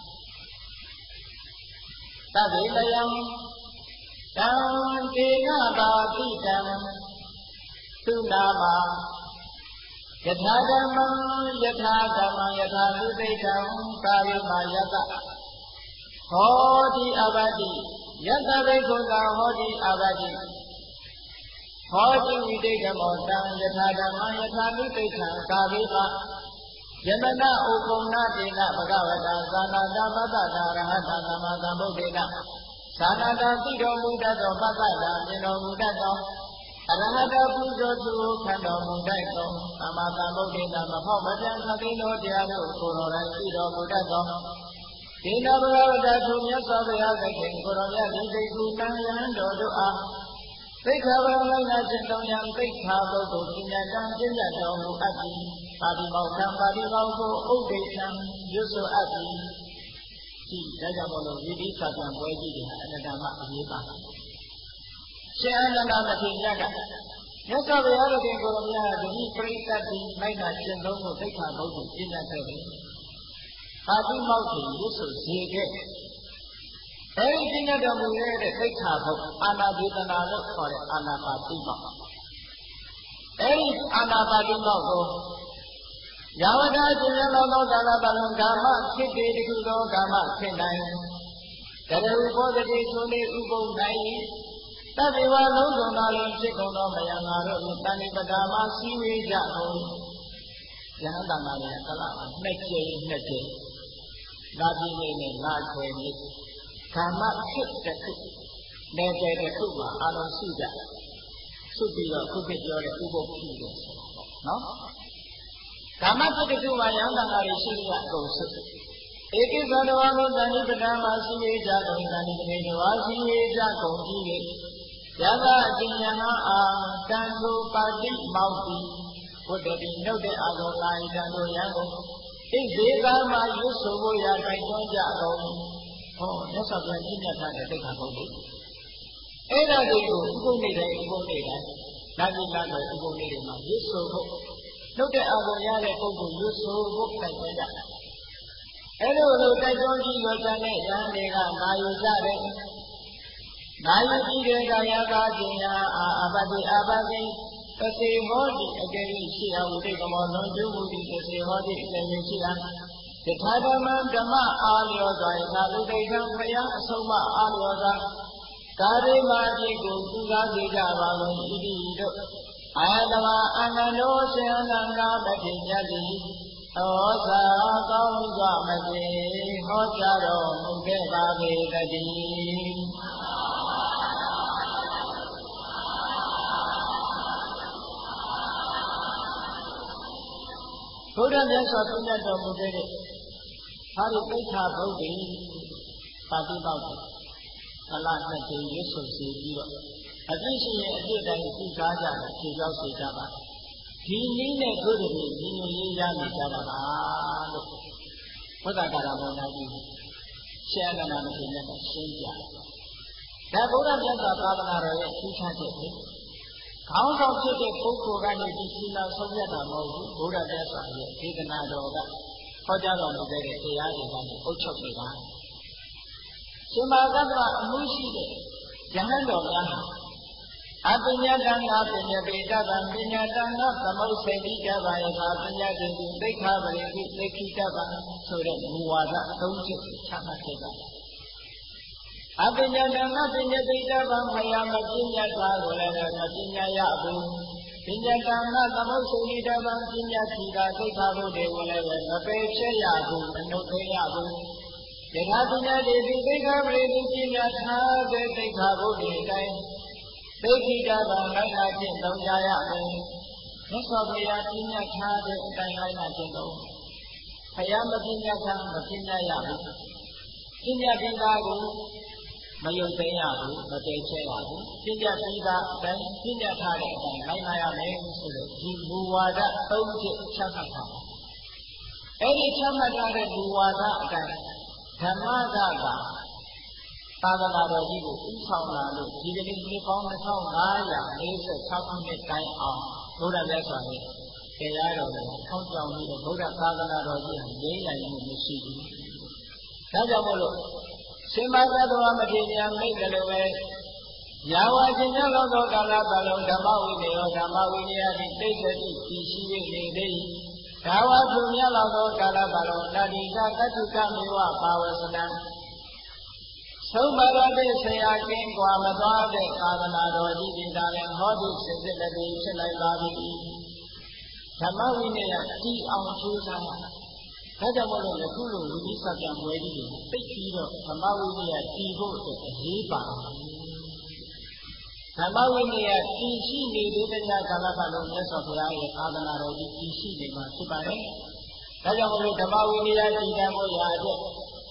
သဗ္ဗေလယံတံဒေနတာတိတံသုနာမယထာဓမ္မံယထာဓမ္မံယထာသုတိတံကာရိမာယတဟောတိအဘတိယတဘိက္ခုသာဟောတိအဘတိဟောတိဝိတိကမောတံယထာဓမ္မံယထာသုတိတံကာရိမာယမနဥပုဏ္ဏတေနဘဂဝတာသာနာတပတ္တတာရဟတသမ္မာသမ္ဗုဒ္ဓေနသာနာတသိတော်မူတတ်သောပတ္တတာမြင်တော်မူတတ်သောအရဟတပူဇော်သူခံတော်မူတတ်သောသမ္မာသမ္ဗုဒ္ဓေနမဖောက်မပြန်သတိတော်တရားတို့ကိုယ်တော်တိုင်သိတော်မူတတ်သောဒီနဘဂဝတာသူမြတ်စွာဘုရားသခင်ကိုယ်တော်မြတ်ဒီသိကုတန်ယံတော်တို့အားသိက္ခာပံလိုက်နာခြင်းတောင်းရန်သိက္ခာပုဂ္ဂိုလ်ပညာတံကျင့်ကြတော်မူအပ်သည်ပါတိမောက္ခံပါတိမောက္ခဥဒ္ဒေထံရွတ်ဆိုအပ်သည်ဒီဒါကြောင့်မလို့ဝိသီစာပြန်ပွဲကြည့်တယ်အနတ္တမအရေးပါရှင်အနန္ဒမထေရကမြတ်စွာဘုရားတို့ကိုယ်တော်မြတ်တတိပရိသတ်ဒီလိုက်နာကျင့်သုံးဖို့သိက္ခာပုဂ္ဂိုလ်ပညာခဲ့တယ်ပါတိမောက္ခရွတ်ဆိုစေခဲ့အဲဒီပညာတော်မူတဲ့သိက္ခာပုဂ္ဂိုလ်အာနာဒေသနာလို့ခေါ်တဲ့အာနာပါတိမောက္ခအဲဒီအာနာပါတိမောက္ခကိုယဝတာခြင်းရသောကာလပတ်လုံးကာမဖြစ်တည်တခုသောကာမဖြစ်နိုင်တရဟုဘောဓတိဆိုနေဥပုံနိုင်တဗ္ဗေဝလုံးစုံသာလုံးဖြစ်ကုန်သောမယံငါတို့တဏိပဒါမစည်းဝေးကြကုန်ယဟန်တနာရဲ့ကလနှစ်ကျိန်လာပြင်းနေနဲ့လာခွေနေကာမဖြစ်တခုနေကြတဲ့ခုမှာအလုံးစုကြစုပြီးတော့ခုဖြစ်ပြောတဲ့ဥပုပ်ဖြစ်တယ်ဆိုတော့နော်ကာမဖြစ်တခုမှာယဟန်တနာတွေရှိရအကုန်စုဧကိသတဝါလုံးတဏိပဒါမစည်းဝေးကြကုန်တဏိပဒေတဝါစည်းဝေးကြကုန်ကြီးလေယသာအကျဉ်းယဟအာတန်သူပါတိမောက်တိဘုဒ္ဓတိနှုတ်တဲ့အာသောလာဤတန်တို့ယံကိုဣဇေကာမရွတ်ဆိုဖို့ရတိုက်တွန်းကြကုန်ဟောမြတ်စွာဘုရားကြီးမြတ်ထားတဲ့သိက္ခာပုဒ်လေးအဲ့ဒါတွေကိုဥပုပ်နေတိုင်းလာကြည့်လာမယ်ဥပုပ်နေတွေမှာရွတ်ဆိုဖို့နှုတ်တဲ့အာသောရတဲ့ပုဂ္ဂိုလ်ရွတ်ဆိုဖို့တိုက်တွန်းကြတာအဲ့လိုတိုက်တွန်းကြည့်ရတဲ့ယဟန်တွေကနာယူကြတယ်နာယတိရေကာယကာကျင်ညာအပတိအပတိသစေဟောတိအကယ်၍ရှိအဝိတေကမောလွန်ကျူးမှုသည်သစေဟောတိအကယ်၍ရှိအယထာဓမ္မဓမ္မအာလျောစွာယထာလူဒိဋ္ဌံဘုရားအဆုံးမအာလျောစွာကာရိမာတိကိုပူဇော်စေကြပါကုန်၏ဤတို့အာယတမအနန္တောရှင်အနန္ဒမထေရသည်ဟောစာကောင်းစွာမသိဟောကြားတော်မူခဲ့ပါပေတည်းုရားမြတ်စွာဘုရားတော်မူခဲ့တဲ့ဟာဒီပိဋကဗုဒ္ဓေပါတိပေါက်အလားနှစ်ကြိမ်ရွတ်ဆိုစီပြီးတော့အပြည့်ရှိရဲ့အပြည့်တိုင်းသိစားကြတယ်ဖြေပြောစေကြပါဒီနည်းနဲ့ကိုယ်တည်းညီညွတ်ရေးရနေကြတာလားလို့ဘုဒ္ဓဂါရမောနာကြီးရှင်းအနန္တမထေရကရှင်းပြဒါဘုရားမြတ်စွာသာသနာတော်ရဲ့ထူးခြားချက်ပဲခေါင်းဆောင်ဖြစ်တဲ့ပုဂ္ဂိုလ်ကနေဒီစီမံဆုံးဖြတ်တာမဟုတ်ဘူးဘုရားမြတ်စွာရဲ့ဒေသနာတော်ကဟောကြားတော်မူခဲ့တဲ့တရားတွေကနေအုပ်ချုပ်နေတာရှင်မဂ္ဂမအမှုရှိတဲ့ယဟန်တော်များအပညာတန်ခါပညာပေတဗံပညာတန်ခါသမုတ်စေတိတဗံယထာပညာတိသိက္ခာပရိတိသိက္ခိတဗံဆိုတဲ့မူဝါဒ၃ချက်ချမှတ်ခဲ့တာအပညာတန်ခါပညာပေတဗံခယာမပညာသာကိုလည်းမပညာရဘူးပညာတန်ခါသမုတ်စေတိတဗံပညာသီတာသိက္ခာဘုဒ္ဓေကိုလည်းမပယ်ချက်ရဘူးမနှုတ်သိရဘူးယထာပညာတိသိက္ခာပရိတိပညာထားတဲ့သိက္ခာဘုဒ္ဓေတိုင်းသိက္ခိတဗံလိုက်နာခြင်းသုံးကြရမယ်မြတ်စွာဘုရားပညာထားတဲ့အတိုင်းလိုက်နာခြင်းသုံးဘုရားမပညာထားမပညာရဘူးပညာပညာကိုမယုံသိရဘူးမတည်ချဲရဘူးပညာပညာအတိုင်းပညာထားတဲ့အတိုင်းလိုက်နာရမယ်ဆိုတဲ့ဒီမူဝါဒ၃ချက်ချမှတ်ထားတယ်အဲ့ဒီချမှတ်ထားတဲ့မူဝါဒအတိုင်းဓမ္မကသာသနာတော်ကြီးကိုဥဆောင်လာလို့ဒီကနေ့နှစ်ပေါင်း2546ခုနှစ်တိုင်အောင်ဘုရားမြတ်စွာဘုရားတရားတော်ကိုထောက်ကြောင်ပြီးတော့ဘုရားသာသနာတော်ကြီးဟာငြိမ်းရည်မှုမရှိဘူး။ဒါကြောင့်မို့လို့ရှင်မသတ္တဝါမထေရမိတ်ကလေးပဲယာဝခြင်းများသောကာလပတ်လုံးဓမ္မဝိနည်းဓမ္မဝိနည်းတိသိစ္စေတိတည်ရှိ၍နေသည်။ဒါဝသူများသောကာလပတ်လုံးနာတိကကတ္တုကမေဝပါဝစနံဆုံးမရတဲ့ဆရာကင်းကွာမသွားတဲ့သာသနာတော်ကြီးဒီသာလည်းဟောဒီစစ်စစ်လည်းဖြစ်လိုက်ပါပြီဓမ္မဝိနည်းတီအောင်ကျိုးစားဒါကြောင့်မို့လို့အခုလိုဝိနည်းစပြန်ဝဲကြီးတွေသိပြီးတော့ဓမ္မဝိနည်းတီဖို့အတွက်အရေးပါတယ်ဓမ္မဝိနည်းတီရှိနေတဲ့တရားကာလပတ်လုံးမြတ်စွာဘုရားရဲ့သာသနာတော်ကြီးတီရှိနေမှာဖြစ်ပါတယ်ဒါကြောင့်မို့လို့ဓမ္မဝိနည်းတီတန်ဖို့ရာအတွက်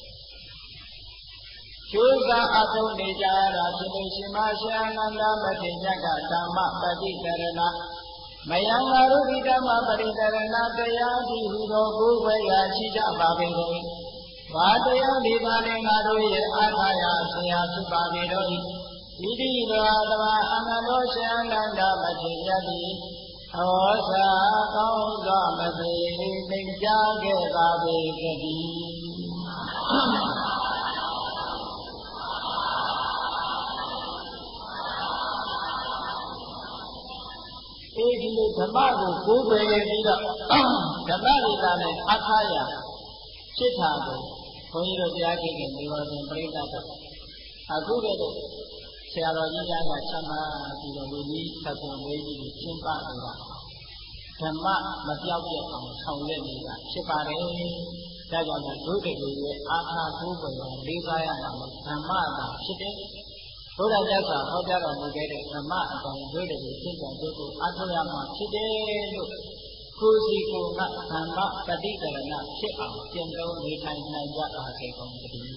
ကျိုးစားအထုံးနေကြတာဖြစ်လို့ရှင်မရှင်အနန္ဒမထေရကဓမ္မပฏิတရဏမယံငါတို့ဒီဓမ္မပฏิတရဏတရားဒီဟူသောကိုယ်ပဲရာရှိကြပါပေကုန်၏။ဘာတရားဒီပါလဲငါတို့ရဲ့အာထာယဆရာဖြစ်ပါပေတော့၏။ဤတိသောသမာအနန္တောရှင်အနန္ဒမထေရသည်ဟောစာကောင်းစွာမသိသင်ကြားခဲ့ပါပေတည်း။ဒီလိုဓမ္မကိုကိုးကွယ်ပြီးတော့ဓမ္မတွေကလည်းအထာယဖြစ်တာကိုဘုန်းကြီးတို့တရားကြည့်ခင်ဒီလိုဆိုပြိဿတ်အခုကတည်းကဆရာတော်ကြီးများကချမ်းသာပြီးတော့ဝိနည်းသတ်ဝေးကြီးကျင်းပနေတာဓမ္မမပြောက်ပြတ်အောင်ဆောင်ရွက်နေတာဖြစ်ပါတယ်။ဒါကြောင့်ဒုတိယရဲ့အာထာကိုးကွယ်လေးစားရမှာဓမ္မသာဖြစ်တယ်ဘုရားမြတ်စွာဟောကြားတော်မူခဲ့တဲ့ဓမ္မအတိုင်းတို့တည်းရှင်းပြတဲ့ကိုအားထုတ်ရမှာဖြစ်တယ်လို့ကိုယ်စီကိုယ်ကဓမ္မပฏิကရဏဖြစ်အောင်ကျင့်သုံးနေထိုင်နိုင်ကြပါစေကုန်သတည်း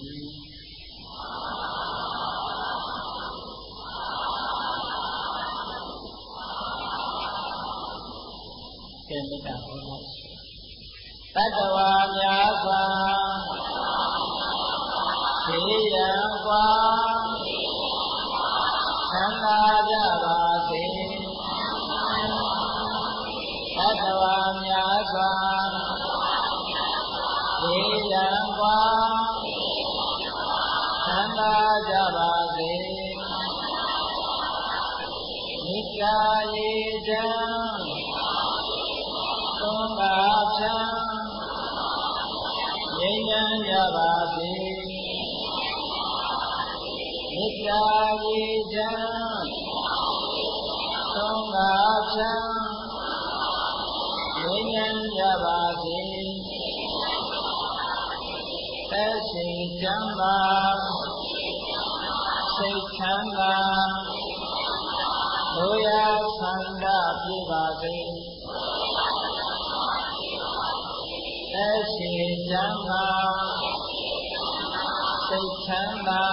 ကဲမေတ္တာဟောပါတတ္တဝါများစွာသေရန်ကွာသံဃာကြပါစေသတ္တဝါများစွာသေရန်ကွာသံဃာကြပါစေနိကာယေတံသုံးပါးဖြံငြိမ်းချမ်းကြပါစေနိကာယေတံသုံးပါးဖြံငြိမ်းချမ်းကြပါစေသက်ရှိချမ်းသာစိတ်ချမ်းသာလိုရာဆန္ဒပြပါစေသက်ရှိချမ်းသာစိတ်ချမ်းသာ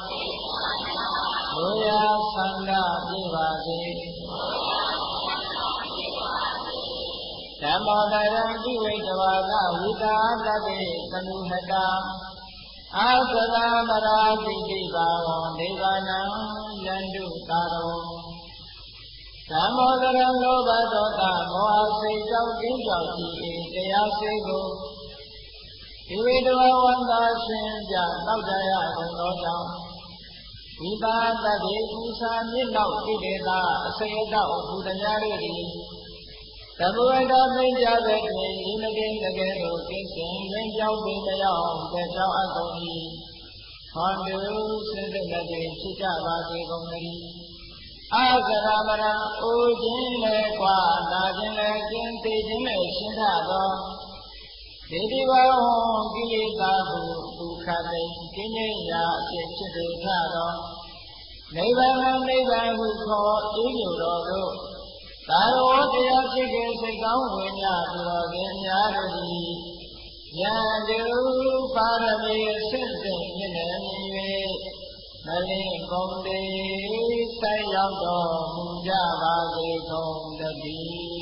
လူရဆန္ဒပြပါစေဓမ္မောတရံဒီဝိတဝါဒဝိတာတတိသနုဟတာအာသရမရာတိတိဘာဝံဒေဝနံယန္တုကာရောဓမ္မောတရံလောဘဒေါသမောဟစိတ်ကြောင့်ကျင်းကြောက်ကြည်တရားစေကိုဒီဝိတဝါဝန္တာရှင်ပြနောက်ကြရကုန်သောကြောင့်ဝိပါဒတိဥစာမြင့်နောက်ဣတေသာအစေတောဘုဒ္ဓများတို့သည်သဗ္ဗဝတ္တသိကြတဲ့တွင်ဤမကင်းတကယ်သို့ကိစ္စင်ရင်းကြောင်းပင်မရောက်တဲ့ကြောင့်အကုန်၏ဟောတုစိတ္တမတိဖြစ်ကြပါစေကုန်သတည်းအာသရမရံအိုခြင်းလည်းကွာနာခြင်းလည်းကျင်းသိခြင်းလည်းရှင်းထသောဒေတိဝဟောကိလေသာဟုဒုက္ခတိကင်းငြိမ်းရာအဖြစ်ဖြစ်စေထသောနိဗ္ဗာန်နိဗ္ဗာန်ဟုခေါ်ဤမျိုးတော်တို့သာရောတရားဖြစ်ခြင်းစိတ်ကောင်းဝင်ကြသူတော်စင်များတို့သည်ယံတုပါရမီဆင့်စဉ်မြင့်နေ၍မလင်းကုန်တေဆက်ရောက်တော်မူကြပါစေကုန်သတည်း